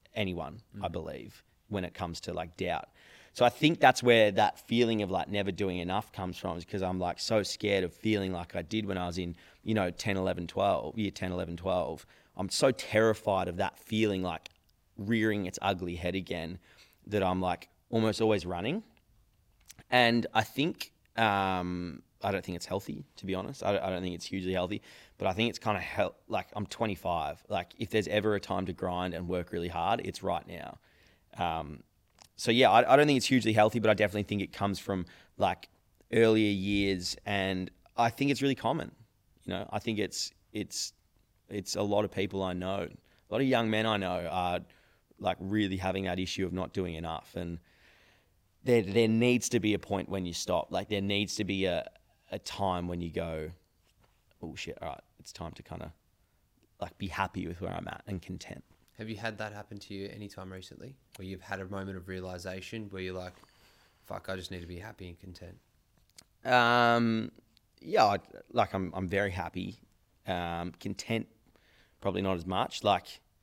anyone, Mm. I believe, when it comes to like doubt. So I think that's where that feeling of like never doing enough comes from, is because I'm like so scared of feeling like I did when I was in, you know, ten, eleven, twelve, year ten, eleven, twelve. I'm so terrified of that feeling like rearing its ugly head again that I'm like almost always running. And I think, um, I don't think it's healthy, to be honest. I don't, I don't think it's hugely healthy, but I think it's kind of hel- like I'm twenty-five. Like if there's ever a time to grind and work really hard, it's right now. Um, so yeah, I, I don't think it's hugely healthy, but I definitely think it comes from like earlier years, and I think it's really common. You know, I think it's it's it's a lot of people I know, a lot of young men I know are like really having that issue of not doing enough, and there there needs to be a point when you stop. Like there needs to be a a time when you go, oh shit, all right, it's time to kind of like be happy with where I'm at and content. Have you had that happen to you anytime recently, where you've had a moment of realization where you're like, fuck, I just need to be happy and content? Um, yeah, I, like I'm I'm very happy. Um, content, probably not as much. Like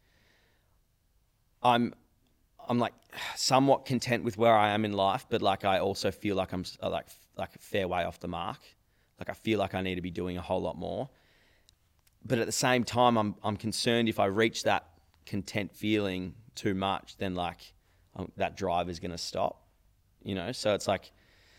I'm I'm like somewhat content with where I am in life, but like I also feel like I'm uh, like like a fair way off the mark. Like I feel like I need to be doing a whole lot more. But at the same time, I'm I'm concerned if I reach that content feeling too much, then like um, that drive is going to stop. You know, so it's like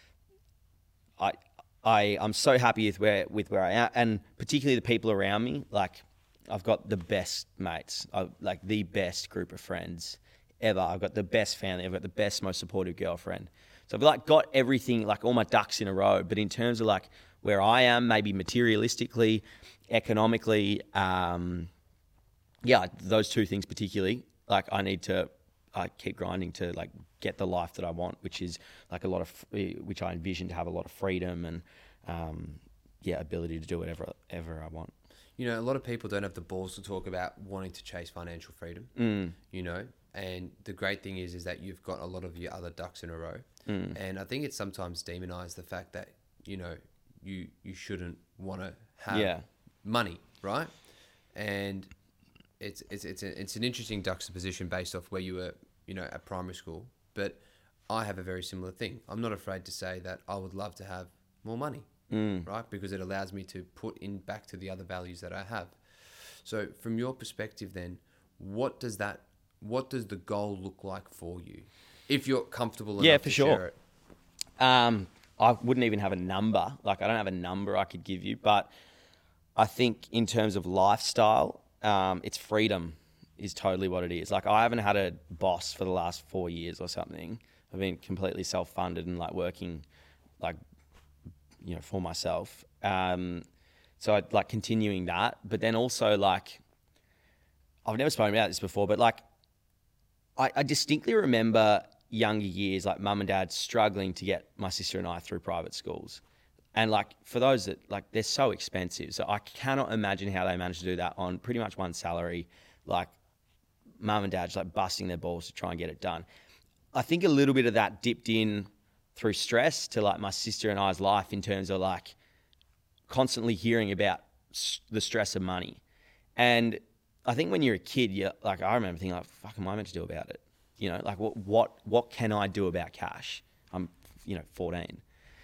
I I I'm so happy with where with where I am, and particularly the people around me. Like I've got the best mates, I, like the best group of friends ever. I've got the best family. I've got the best, most supportive girlfriend. So I've like got everything, like all my ducks in a row. But in terms of like where I am, maybe materialistically, economically, um, yeah, those two things particularly, like I need to I keep grinding to like get the life that I want, which is like a lot of, which I envision to have a lot of freedom and um, yeah, ability to do whatever ever I want. You know, a lot of people don't have the balls to talk about wanting to chase financial freedom, Mm. you know, and the great thing is, is that you've got a lot of your other ducks in a row. Mm. And I think it's sometimes demonized the fact that, you know, you, you shouldn't want to have Yeah. money, right? And it's, it's, it's, a, it's an interesting juxtaposition based off where you were, you know, at primary school. But I have a very similar thing. I'm not afraid to say that I would love to have more money. Mm. Right? Because it allows me to put in back to the other values that I have. So from your perspective then, what does that, what does the goal look like for you? If you're comfortable enough Yeah, for to sure. share it. Um, I wouldn't even have a number. Like I don't have a number I could give you, but I think in terms of lifestyle, um, it's freedom is totally what it is. Like I haven't had a boss for the last four years or something. I've been completely self-funded and like working like, you know, for myself. Um, so I like continuing that, but then also like, I've never spoken about this before, but like, I, I distinctly remember younger years, like mum and dad struggling to get my sister and I through private schools. And like, for those that like, they're so expensive. So I cannot imagine how they managed to do that on pretty much one salary. Like mum and dad just like busting their balls to try and get it done. I think a little bit of that dipped in through stress to like my sister and I's life in terms of like constantly hearing about the stress of money. And I think when you're a kid, you like, I remember thinking like, fuck am I meant to do about it? You know, like what, what, what can I do about cash? I'm, you know, fourteen.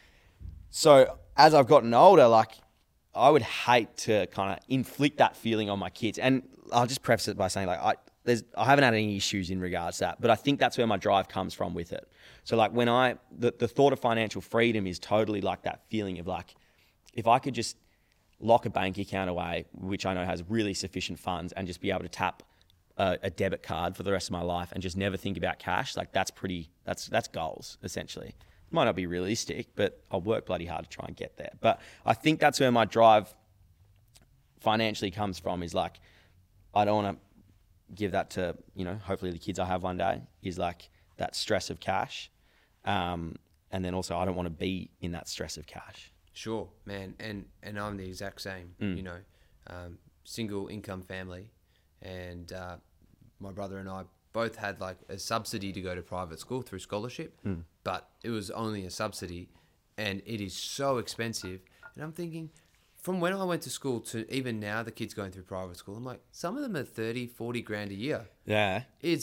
So as I've gotten older, like I would hate to kind of inflict that feeling on my kids. And I'll just preface it by saying like, I, There's, I haven't had any issues in regards to that, but I think that's where my drive comes from with it. So like when I, the, the thought of financial freedom is totally like that feeling of like, if I could just lock a bank account away, which I know has really sufficient funds, and just be able to tap a, a debit card for the rest of my life and just never think about cash, like that's pretty, that's, that's goals essentially. Might not be realistic, but I'll work bloody hard to try and get there. But I think that's where my drive financially comes from, is like, I don't want to give that to, you know, hopefully the kids I have one day, is like that stress of cash. Um, and then also I don't want to be in that stress of cash. Sure, man. And, and I'm the exact same, Mm. you know, um, single income family. And uh, my brother and I both had like a subsidy to go to private school through scholarship, Mm. but it was only a subsidy and it is so expensive. And I'm thinking, from when I went to school to even now, the kids going through private school, I'm like, some of them are thirty, forty grand a year. Yeah. It's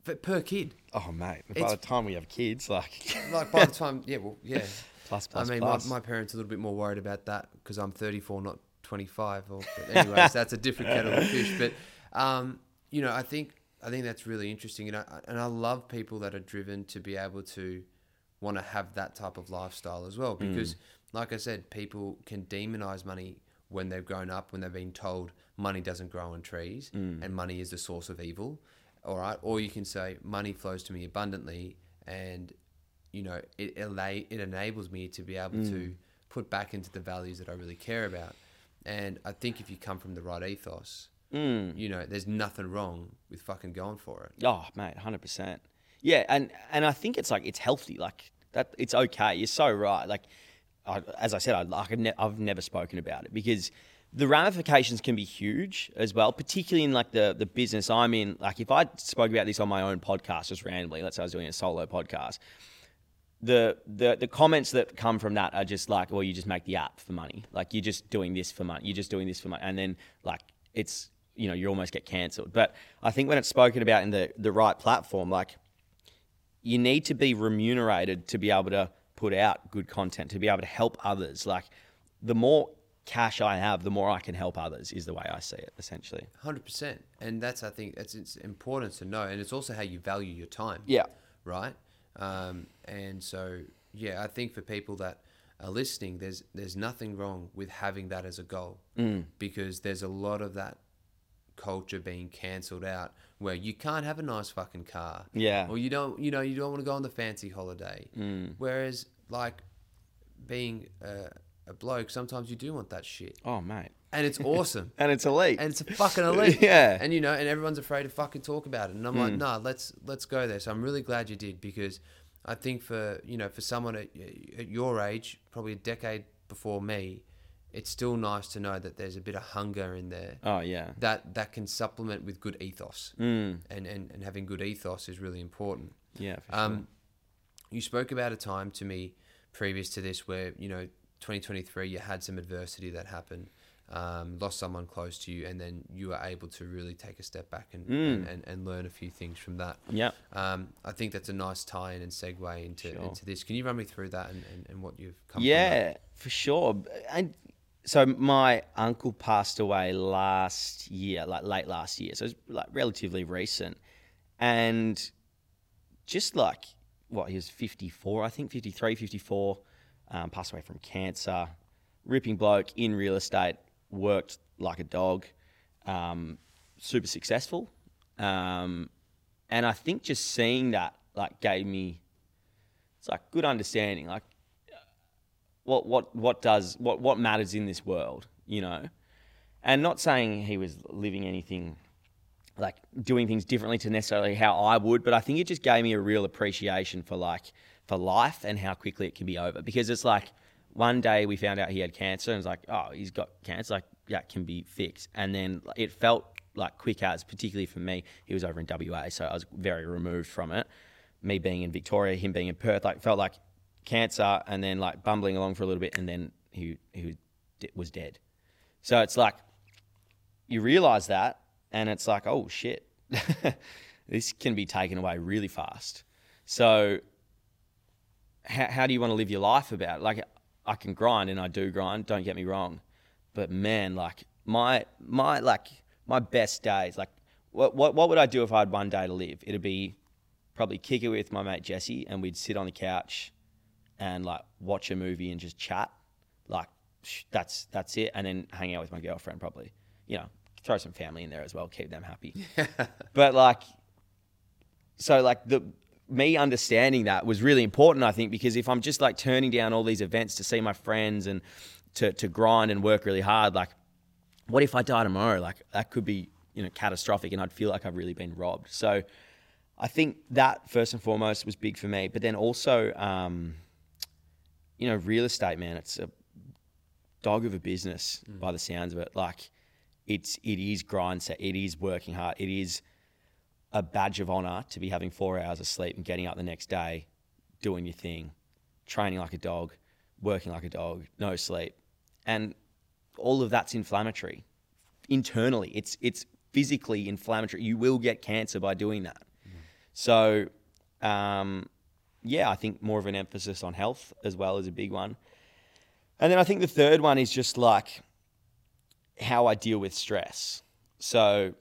for, per kid. Oh, mate. By It's- the time we have kids, like... Like by the time, yeah, well, yeah. plus, plus, I mean, plus. My, my parents are a little bit more worried about that because I'm thirty-four, not twenty-five. Or, but anyways, that's a different kettle of fish. But, um, you know, I think I think that's really interesting. And I, and I love people that are driven to be able to want to have that type of lifestyle as well. Because, mm. like I said, people can demonize money when they've grown up, when they've been told money doesn't grow on trees mm. and money is the source of evil. All right. Or you can say money flows to me abundantly and, you know, it it enables me to be able mm. to put back into the values that I really care about. And I think if you come from the right ethos, mm. you know, there's nothing wrong with fucking going for it. Oh, mate, one hundred percent. Yeah. And, and I think it's like, it's healthy. Like that, it's okay. You're so right. Like, I, as I said, I, like, I've, ne- I've never spoken about it because the ramifications can be huge as well, particularly in like the, the business I'm in. Like if I spoke about this on my own podcast just randomly, let's say I was doing a solo podcast, the, the the comments that come from that are just like, well, you just make the app for money. Like you're just doing this for money. You're just doing this for money. And then like it's, you know, you almost get cancelled. But I think when it's spoken about in the, the right platform, like you need to be remunerated to be able to put out good content, to be able to help others. Like the more cash I have, the more I can help others is the way I see it, essentially. one hundred percent. And that's, I think, that's it's important to know. And it's also how you value your time. Yeah. Right? Um, and so, yeah, I think for people that are listening, there's there's nothing wrong with having that as a goal mm. because there's a lot of that culture being cancelled out where you can't have a nice fucking car. Yeah. Or you don't, you know, you don't want to go on the fancy holiday. Mm. Whereas, like, being... Uh, a bloke, sometimes you do want that shit. Oh, mate. And it's awesome. And it's elite. And it's fucking elite. Yeah. And, you know, and everyone's afraid to fucking talk about it. And I'm mm. like, nah, let's let's go there. So I'm really glad you did because I think for, you know, for someone at, at your age, probably a decade before me, it's still nice to know that there's a bit of hunger in there. Oh, yeah. That that can supplement with good ethos. Mm. And, and, and having good ethos is really important. Yeah, for um, sure. You spoke about a time to me previous to this where, you know, twenty twenty-three, you had some adversity that happened, um, lost someone close to you, and then you were able to really take a step back and, mm. and, and, and learn a few things from that. Yeah. Um, I think that's a nice tie-in and segue into, sure. into this. Can you run me through that and, and, and what you've come yeah, from? Yeah, for sure. And so my uncle passed away last year, like late last year. So it's like relatively recent. And just like, what, he was fifty-four, I think, fifty-three, fifty-four. Um, passed away from cancer, ripping bloke in real estate, worked like a dog, um, super successful. Um, and I think just seeing that like gave me, it's like good understanding, like what, what, what does, what, what matters in this world, you know, and not saying he was living anything like doing things differently to necessarily how I would, but I think it just gave me a real appreciation for like, for life and how quickly it can be over. Because it's like one day we found out he had cancer and it's like, oh, he's got cancer, like that can be fixed. And then it felt like quick as, particularly for me, he was over in W A, so I was very removed from it. Me being in Victoria, him being in Perth, like felt like cancer and then like bumbling along for a little bit and then he, he was dead. So it's like, you realize that and it's like, oh shit, this can be taken away really fast. So how, how do you want to live your life about it? Like I can grind and I do grind, don't get me wrong. But man, like my, my, like my best days, like what, what, what would I do if I had one day to live? It'd be probably kick it with my mate Jesse and we'd sit on the couch and like watch a movie and just chat. Like that's, that's it. And then hang out with my girlfriend probably, you know, throw some family in there as well, keep them happy. But like, so like the, me understanding that was really important, I think, because if I'm just like turning down all these events to see my friends and to, to grind and work really hard, like what if I die tomorrow? Like that could be, you know, catastrophic and I'd feel like I've really been robbed. So I think that first and foremost was big for me, but then also, um, you know, real estate, man, it's a dog of a business mm. by the sounds of it. Like it's, it is grind set. It is working hard. It is a badge of honor to be having four hours of sleep and getting up the next day, doing your thing, training like a dog, working like a dog, no sleep. And all of that's inflammatory. Internally, it's it's physically inflammatory. You will get cancer by doing that. Mm. So, um, yeah, I think more of an emphasis on health as well is a big one. And then I think the third one is just like how I deal with stress. So,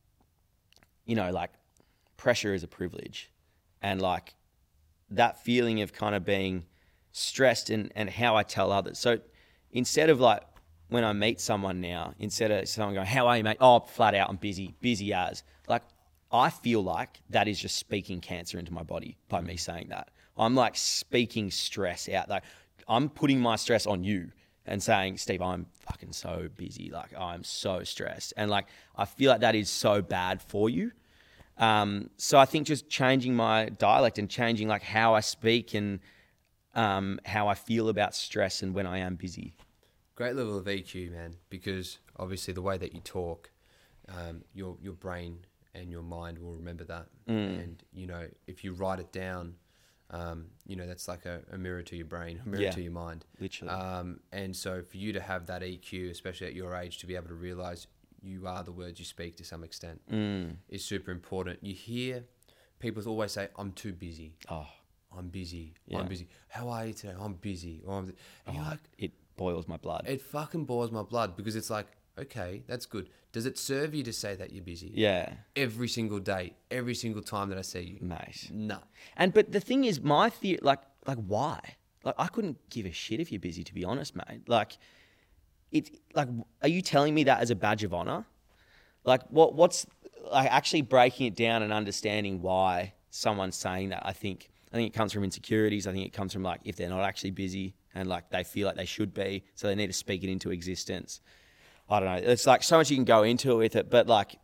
you know, like pressure is a privilege, and like that feeling of kind of being stressed and, and how I tell others. So instead of like when I meet someone now, instead of someone going, how are you, mate? Oh, flat out, I'm busy, busy as. Like, I feel like that is just speaking cancer into my body by me saying that. I'm like speaking stress out. Like, I'm putting my stress on you and saying, Steve, I'm fucking so busy. Like, I'm so stressed. And like, I feel like that is so bad for you. Um, so I think just changing my dialect and changing like how I speak and um, how I feel about stress and when I am busy. Great level of E Q, man, because obviously the way that you talk, um, your your brain and your mind will remember that. Mm. And, you know, if you write it down, um, you know, that's like a, a mirror to your brain, a mirror yeah, to your mind. Literally. Um, and so for you to have that E Q, especially at your age, to be able to realize you are the words you speak to some extent, mm. is super important. You hear people always say, I'm too busy. Oh, I'm busy. Yeah. I'm busy. How are you today? I'm busy. Or I'm, oh, you're like, it boils my blood. It fucking boils my blood because it's like, okay, that's good. Does it serve you to say that you're busy? Yeah. Every single day, every single time that I see you. Mate. No. And, but the thing is, my theory, like, like why? Like, I couldn't give a shit if you're busy, to be honest, mate. Like, it's like, are you telling me that as a badge of honor? Like, what, what's, like, actually breaking it down and understanding why someone's saying that, I think, I think it comes from insecurities. I think it comes from, like, if they're not actually busy and, like, they feel like they should be, so they need to speak it into existence. I don't know. It's like so much you can go into it with it, but like,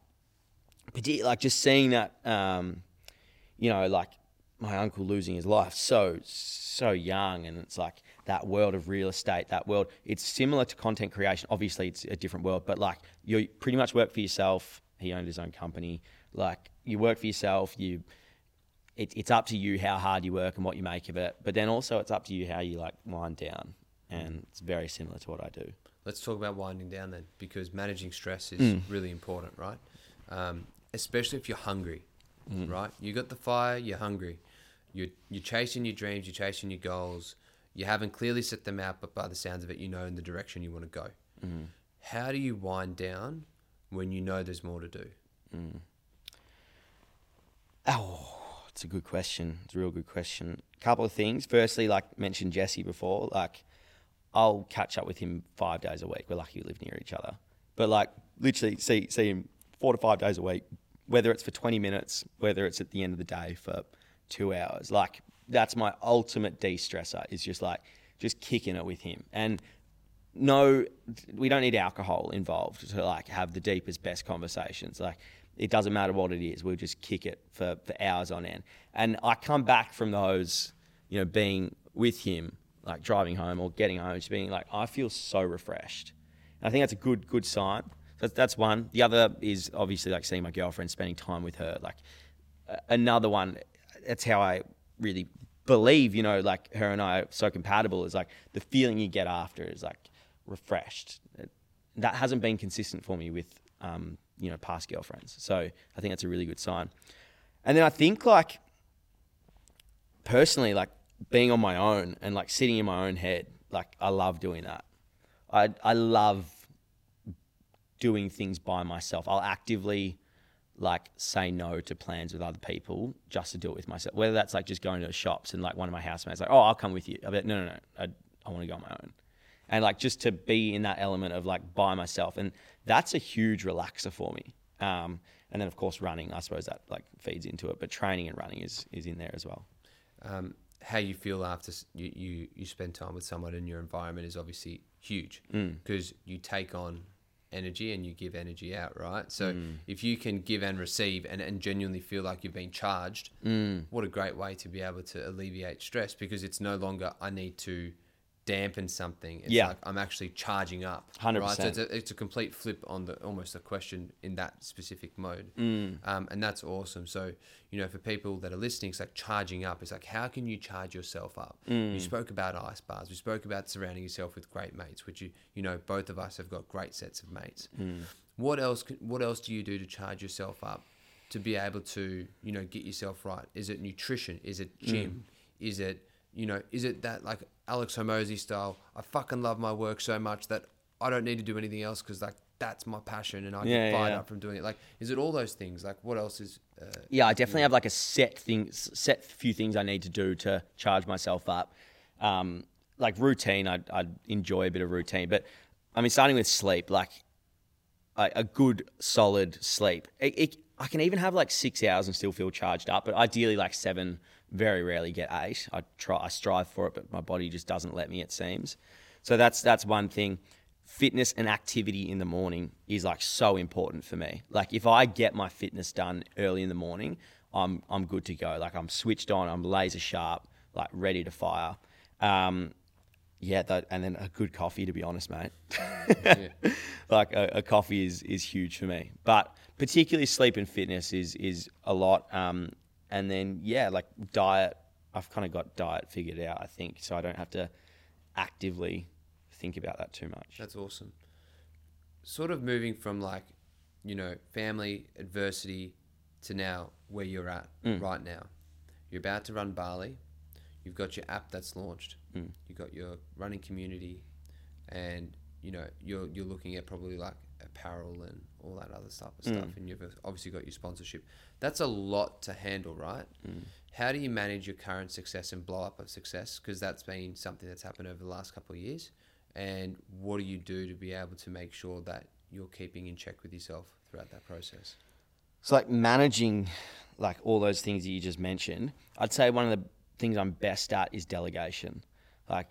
like just seeing that, um, you know, like my uncle losing his life so, so young, and it's like that world of real estate, that world, it's similar to content creation. Obviously it's a different world, but like you pretty much work for yourself. He owned his own company. Like you work for yourself, you, it, it's up to you how hard you work and what you make of it. But then also it's up to you how you like wind down. And it's very similar to what I do. Let's talk about winding down then, because managing stress is Mm. really important, right? Um, especially if you're hungry, Mm. right? You got the fire, you're hungry. You're, you're chasing your dreams, you're chasing your goals. You haven't clearly set them out, but by the sounds of it, you know in the direction you want to go. Mm. How do you wind down when you know there's more to do? Mm. Oh, it's a good question. It's a real good question. Couple of things. Firstly, like mentioned Jesse before, like I'll catch up with him five days a week. We're lucky we live near each other. But like literally see see him four to five days a week, whether it's for twenty minutes, whether it's at the end of the day for two hours. Like that's my ultimate de-stressor, is just like just kicking it with him. And no, we don't need alcohol involved to like have the deepest, best conversations. Like it doesn't matter what it is. We'll just kick it for, for hours on end. And I come back from those, you know, being with him, like driving home or getting home, just being like, I feel so refreshed. And I think that's a good, good sign. So that's one. The other is obviously like seeing my girlfriend, spending time with her. Like uh, another one, that's how I really believe, you know, like her and I are so compatible, is like the feeling you get after is like refreshed. That hasn't been consistent for me with, um, you know, past girlfriends. So I think that's a really good sign. And then I think like personally, like being on my own and like sitting in my own head, like I love doing that. I I love doing things by myself. I'll actively like say no to plans with other people just to do it with myself. Whether that's like just going to the shops and like one of my housemates like, oh, I'll come with you. I'll be like, no, no, no, I, I want to go on my own. And like just to be in that element of like by myself. And that's a huge relaxer for me. Um, and then of course running, I suppose that like feeds into it, but training and running is, is in there as well. Um, how you feel after you, you, you spend time with someone in your environment is obviously huge, because mm. you take on energy and you give energy out, right? So mm. if you can give and receive and, and genuinely feel like you've been charged, mm. what a great way to be able to alleviate stress, because it's no longer I need to dampen something. It's yeah. like I'm actually charging up. one hundred percent. Right? So it's a, it's a complete flip on the almost a question in that specific mode. Mm. Um, and that's awesome. So, you know, for people that are listening, it's like charging up. It's like, how can you charge yourself up? Mm. You spoke about ice bars. We spoke about surrounding yourself with great mates, which, you you know, both of us have got great sets of mates. Mm. What else? What else do you do to charge yourself up to be able to, you know, get yourself right? Is it nutrition? Is it gym? Mm. Is it, you know, is it that like Alex Hormozi style? I fucking love my work so much that I don't need to do anything else because like that's my passion and I yeah, get fired yeah. up from doing it. Like, is it all those things? Like, what else is? Uh, yeah, I definitely have like a set thing, set few things I need to do to charge myself up. Um, like routine, I I enjoy a bit of routine, but I mean, starting with sleep, like a, a good solid sleep. It, it, I can even have like six hours and still feel charged up, but ideally like seven. Very rarely get eight. I try, I strive for it, but my body just doesn't let me. It seems. So that's that's one thing. Fitness and activity in the morning is like so important for me. Like if I get my fitness done early in the morning, I'm I'm good to go. Like I'm switched on. I'm laser sharp. Like ready to fire. Um, yeah, that, and then a good coffee, to be honest, mate. yeah. Like a, a coffee is is huge for me. But particularly sleep and fitness is is a lot. Um, And then, yeah, like diet, I've kind of got diet figured out, I think, so I don't have to actively think about that too much. That's awesome. Sort of moving from like, you know, family adversity to now where you're at mm. right now. You're about to run Bali. You've got your app that's launched. Mm. You've got your running community and, you know, you're you're looking at probably like apparel and all that other stuff and stuff, mm. and you've obviously got your sponsorship. That's a lot to handle, right? Mm. How do you manage your current success and blow up of success? Because that's been something that's happened over the last couple of years. And what do you do to be able to make sure that you're keeping in check with yourself throughout that process? So like managing like all those things that you just mentioned, I'd say one of the things I'm best at is delegation. Like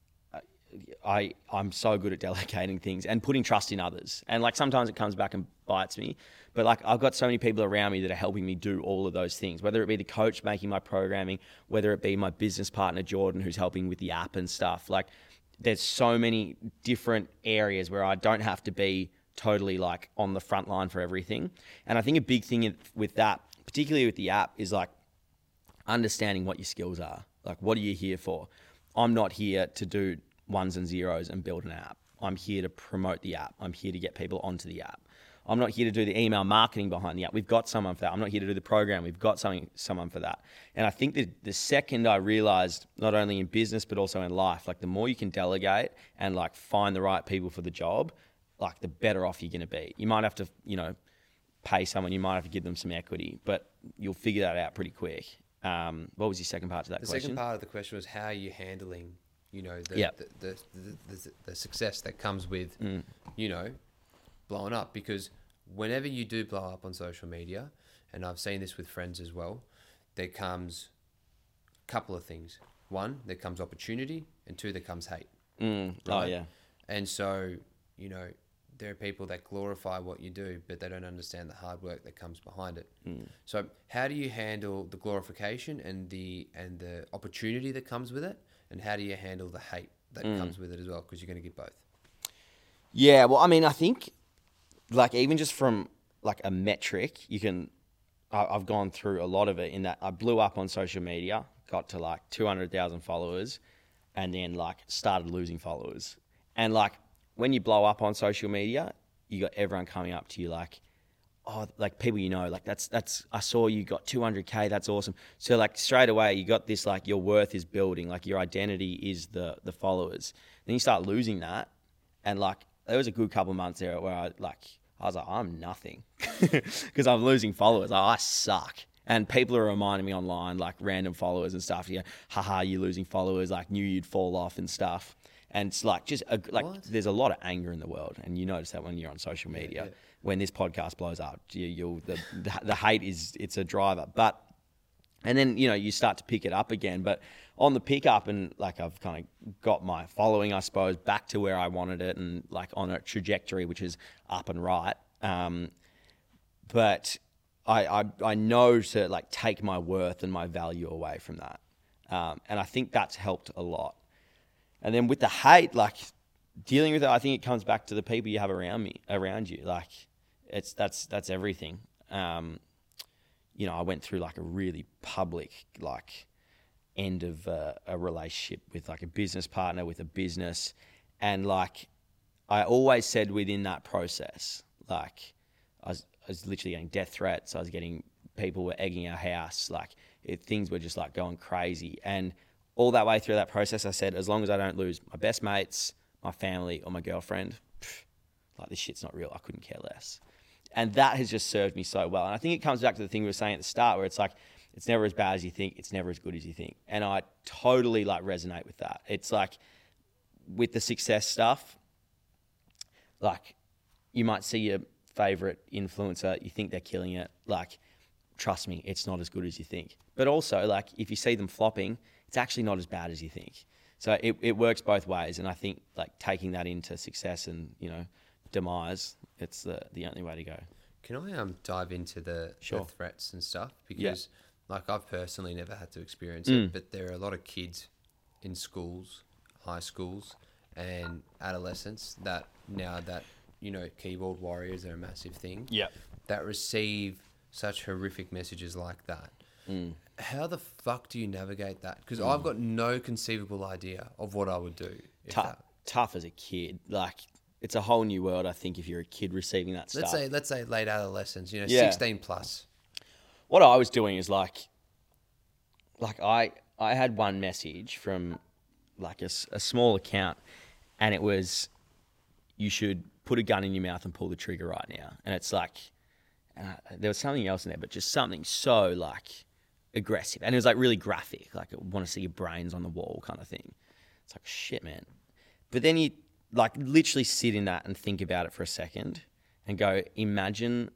I, I'm so good at delegating things and putting trust in others. And like sometimes it comes back and bites me. But like I've got so many people around me that are helping me do all of those things, whether it be the coach making my programming, whether it be my business partner, Jordan, who's helping with the app and stuff. Like there's so many different areas where I don't have to be totally like on the front line for everything. And I think a big thing with that, particularly with the app, is like understanding what your skills are. Like, what are you here for? I'm not here to do ones and zeros and build an app. I'm here to promote the app. I'm here to get people onto the app. I'm not here to do the email marketing behind the app. We've got someone for that. I'm not here to do the program. We've got something, someone for that. And I think that the second I realized, not only in business, but also in life, like the more you can delegate and like find the right people for the job, like the better off you're going to be. You might have to, you know, pay someone, you might have to give them some equity, but you'll figure that out pretty quick. Um, what was your second part to that the question? The second part of the question was how are you handling you know, the, yep. the, the, the, the, the success that comes with, mm. you know, blowing up. Because whenever you do blow up on social media, and I've seen this with friends as well, there comes a couple of things. One, there comes opportunity, and two, there comes hate. Mm. Right? Oh, yeah. And so, you know, there are people that glorify what you do, but they don't understand the hard work that comes behind it. Mm. So how do you handle the glorification and the and the opportunity that comes with it? And how do you handle the hate that mm. comes with it as well? Because you're going to get both. Yeah, well, I mean, I think, like, even just from, like, a metric, you can... I, I've gone through a lot of it in that I blew up on social media, got to, like, two hundred thousand followers, and then, like, started losing followers. And, like, when you blow up on social media, you got everyone coming up to you, like... oh, like people you know, like that's, that's, I saw you got two hundred K, that's awesome. So like straight away you got this, like your worth is building, like your identity is the the followers. Then you start losing that. And like, there was a good couple of months there where I like, I was like, I'm nothing because I'm losing followers. Like, I suck. And people are reminding me online, like random followers and stuff, you know, haha, you're losing followers, like knew you'd fall off and stuff. And it's like, just a, like, what? There's a lot of anger in the world. And you notice that when you're on social media. Yeah, yeah. When this podcast blows up, you, you'll the, the the hate is it's a driver. But and then you know you start to pick it up again. But on the pickup and like I've kind of got my following, I suppose, back to where I wanted it and like on a trajectory which is up and right. Um, but I, I I know to like take my worth and my value away from that, um, and I think that's helped a lot. And then with the hate, like dealing with it, I think it comes back to the people you have around me, around you. Like it's that's that's everything. Um, you know, I went through like a really public like end of uh, a relationship with like a business partner with a business, and like I always said within that process, like I was, was literally getting death threats. I was getting people were egging our house. Like it, things were just like going crazy. And all that way through that process, I said, as long as I don't lose my best mates, my family, or my girlfriend, pff, like this shit's not real. I couldn't care less. And that has just served me so well. And I think it comes back to the thing we were saying at the start, where it's like, it's never as bad as you think. It's never as good as you think. And I totally like resonate with that. It's like with the success stuff, like you might see your favorite influencer, you think they're killing it. Like, trust me, it's not as good as you think. But also, like, if you see them flopping, it's actually not as bad as you think. So it, it works both ways. And I think like taking that into success and, you know, demise, it's the, the only way to go. Can I um dive into the, Sure. the threats and stuff? Because Yeah. like I've personally never had to experience Mm. it, but there are a lot of kids in schools, high schools and adolescents that now that, you know, keyboard warriors are a massive thing. Yeah. That receive such horrific messages like that. Mm. How the fuck do you navigate that? Because I've got no conceivable idea of what I would do. if Tough, that- tough as a kid. Like, it's a whole new world, I think, if you're a kid receiving that stuff. Let's say, let's say late adolescence, you know, Yeah. sixteen plus. What I was doing is like, like I, I had one message from like a, s- a small account, and it was, you should put a gun in your mouth and pull the trigger right now. And it's like, uh, there was something else in there, but just something so like aggressive. And it was like really graphic, like I want to see your brains on the wall kind of thing. It's like, shit, man. But then you like literally sit in that and think about it for a second and go, imagine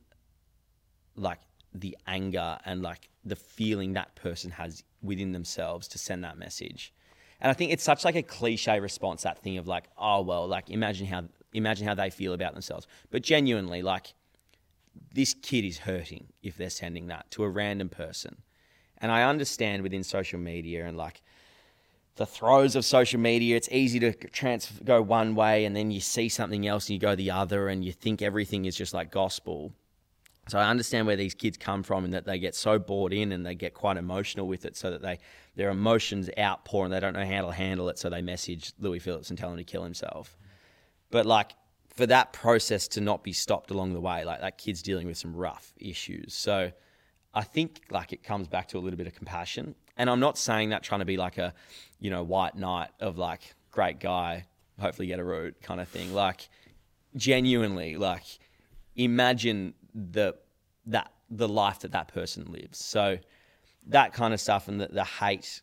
like the anger and like the feeling that person has within themselves to send that message. And I think it's such like a cliche response, that thing of like, oh, well, like imagine how, imagine how they feel about themselves. But genuinely, like, this kid is hurting if they're sending that to a random person. And I understand within social media and like the throes of social media, it's easy to trans- go one way and then you see something else and you go the other and you think everything is just like gospel. So I understand where these kids come from and that they get so bored in and they get quite emotional with it, so that they their emotions outpour and they don't know how to handle it. So they message Louis Phillips and tell him to kill himself. But like for that process to not be stopped along the way, like that kid's dealing with some rough issues. So I think like it comes back to a little bit of compassion. And I'm not saying that trying to be like a, you know, white knight of like great guy, hopefully get a root kind of thing. Like genuinely, like imagine the that the life that that person lives. So that kind of stuff and the, the hate,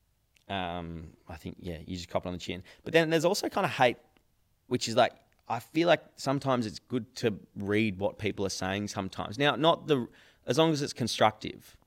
um, I think, yeah, you just cop it on the chin. But then there's also kind of hate, which is like, I feel like sometimes it's good to read what people are saying sometimes. Now, not the, as long as it's constructive.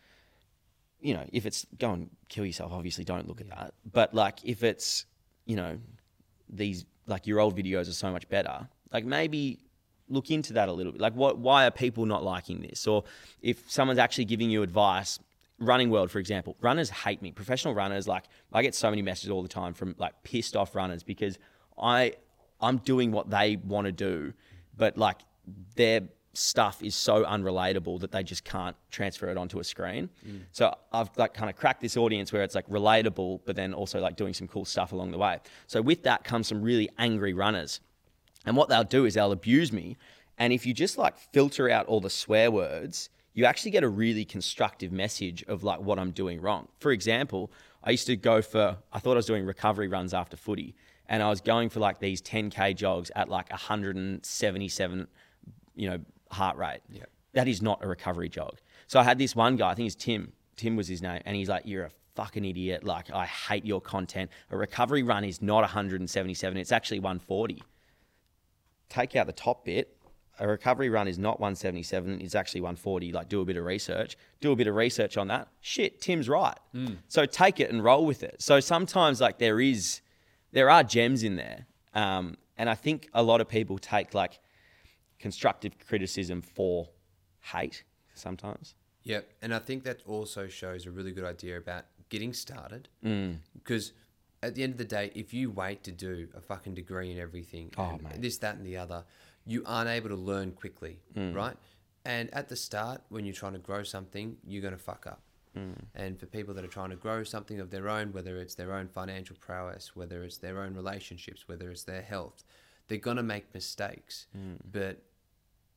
You know, if it's go and kill yourself, obviously don't look at that. But like if it's, you know, these, like your old videos are so much better, like maybe look into that a little bit. Like what, why are people not liking this? Or if someone's actually giving you advice, running world, for example, runners hate me. Professional runners, like I get so many messages all the time from like pissed off runners because I, I'm doing what they want to do, but like their stuff is so unrelatable that they just can't transfer it onto a screen. Mm. So I've like kind of cracked this audience where it's like relatable, but then also like doing some cool stuff along the way. So with that comes some really angry runners. And what they'll do is they'll abuse me. And if you just like filter out all the swear words, you actually get a really constructive message of like what I'm doing wrong. For example, I used to go for, I thought I was doing recovery runs after footy. And I was going for like these ten K jogs at like one hundred seventy-seven, you know, heart rate. Yeah. That is not a recovery jog. So I had this one guy, I think it's Tim. Tim was his name. And he's like, you're a fucking idiot. Like, I hate your content. A recovery run is not one hundred seventy-seven. It's actually one forty. Take out the top bit. A recovery run is not one seventy-seven. It's actually one forty. Like, do a bit of research. Do a bit of research on that. Shit, Tim's right. Mm. So take it and roll with it. So sometimes, like, there is, there are gems in there. Um, and I think a lot of people take, like, constructive criticism for hate sometimes. Yeah, and I think that also shows a really good idea about getting started. Mm. Because at the end of the day, if you wait to do a fucking degree in everything, Oh, and mate. this, that, and the other, you aren't able to learn quickly, Mm. right? And at the start, when you're trying to grow something, you're going to fuck up. Mm. And for people that are trying to grow something of their own, whether it's their own financial prowess, whether it's their own relationships, whether it's their health, they're going to make mistakes. Mm. But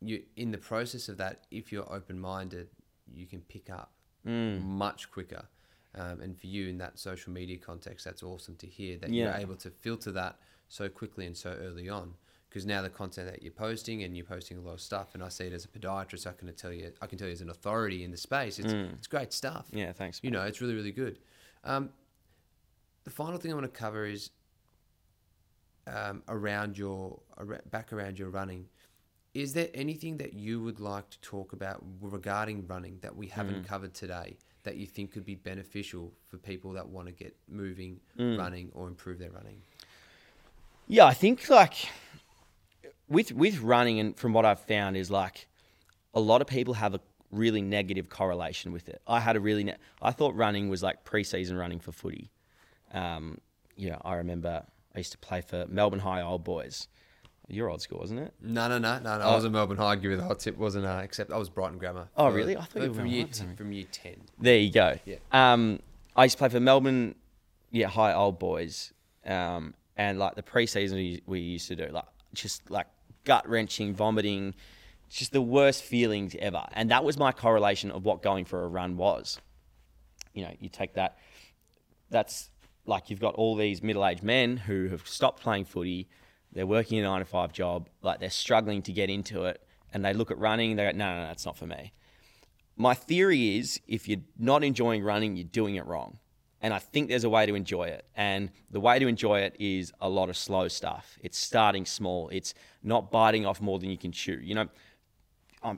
you in the process of that, if you're open-minded, you can pick up Mm. much quicker. Um, and for you in that social media context, that's awesome to hear that Yeah. you're able to filter that so quickly and so early on. Because now the content that you're posting, and you're posting a lot of stuff, and I see it as a podiatrist, I can tell you, I can tell you as an authority in the space, it's Mm. it's great stuff. Yeah, thanks. You mate. know, it's really, really good. Um, the final thing I want to cover is um, around your, ar- back around your running. Is there anything that you would like to talk about regarding running that we haven't Mm. covered today that you think could be beneficial for people that want to get moving, Mm. running, or improve their running? Yeah, I think like with with running, and from what I've found is like a lot of people have a really negative correlation with it. I had a really ne- I thought running was like pre-season running for footy. Um, you know, I remember I used to play for Melbourne High Old Boys. Your old school, wasn't it? No, no, no, no, no. I Oh. wasn't Melbourne High. I'll give you the hot tip. Wasn't uh, except I was Brighton Grammar. Oh, for- really? I thought you were from Melbourne year High t- Grammar. from year ten. There you go. Yeah. Um, I used to play for Melbourne, yeah, High Old Boys, um, and like the pre-season we, we used to do, like just like gut wrenching, vomiting, just the worst feelings ever. And that was my correlation of what going for a run was. You know, you take that. That's like you've got all these middle-aged men who have stopped playing footy. They're working a nine to five job, like they're struggling to get into it, and they look at running. They go, no, no, no, it's not for me. My theory is if you're not enjoying running, you're doing it wrong. And I think there's a way to enjoy it. And the way to enjoy it is a lot of slow stuff. It's starting small. It's not biting off more than you can chew. You know, um,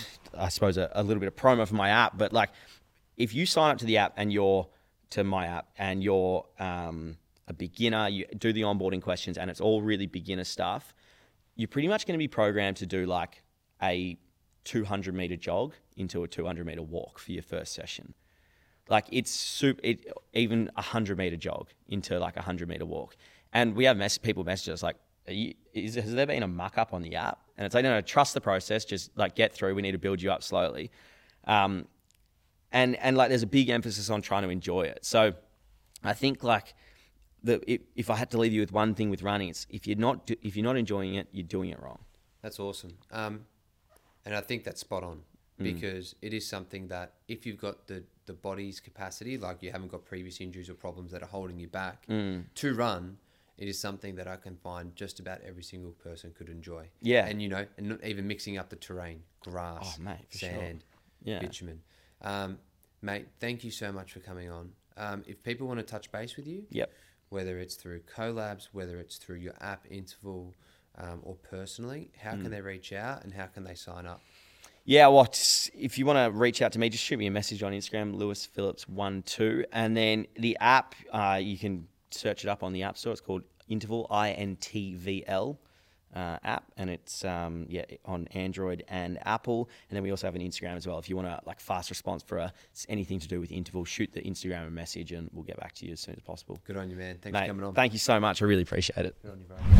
I suppose a, a little bit of promo for my app, but like if you sign up to the app and you're, to my app, and you're um, a beginner, you do the onboarding questions and it's all really beginner stuff, you're pretty much going to be programmed to do like a two hundred meter jog into a two hundred meter walk for your first session. Like it's super, it, even a one hundred meter jog into like a one hundred meter walk. And we have mess, people message us like, Are you, is, has there been a muck up on the app? And it's like, no, no, trust the process. Just like get through. We need to build you up slowly. Um, and, and like there's a big emphasis on trying to enjoy it. So I think like the, if, if I had to leave you with one thing with running, it's if you're not, do- if you're not enjoying it, you're doing it wrong. That's awesome. Um, and I think that's spot on because it is something that if you've got the, the body's capacity, like you haven't got previous injuries or problems that are holding you back to run, it is something that I can find just about every single person could enjoy. Yeah. And, you know, and not even mixing up the terrain, grass, Oh, mate, for sure. sand, Yeah. bitumen. Um, mate, thank you so much for coming on. Um, if people want to touch base with you, Yep. whether it's through collabs, whether it's through your app Interval, um, or personally, how Mm. can they reach out and how can they sign up? Yeah, well, t- if you want to reach out to me, just shoot me a message on Instagram, Lewis Phillips one two, and then the app, uh, you can search it up on the App Store. It's called Interval, I N T V L uh, app, and it's um, yeah on Android and Apple. And then we also have an Instagram as well. If you want a like fast response for a, anything to do with Interval, shoot the Instagram a message, and we'll get back to you as soon as possible. Good on you, man. Thanks Mate, for coming on. thank you so much. I really appreciate it. Good on you, bro.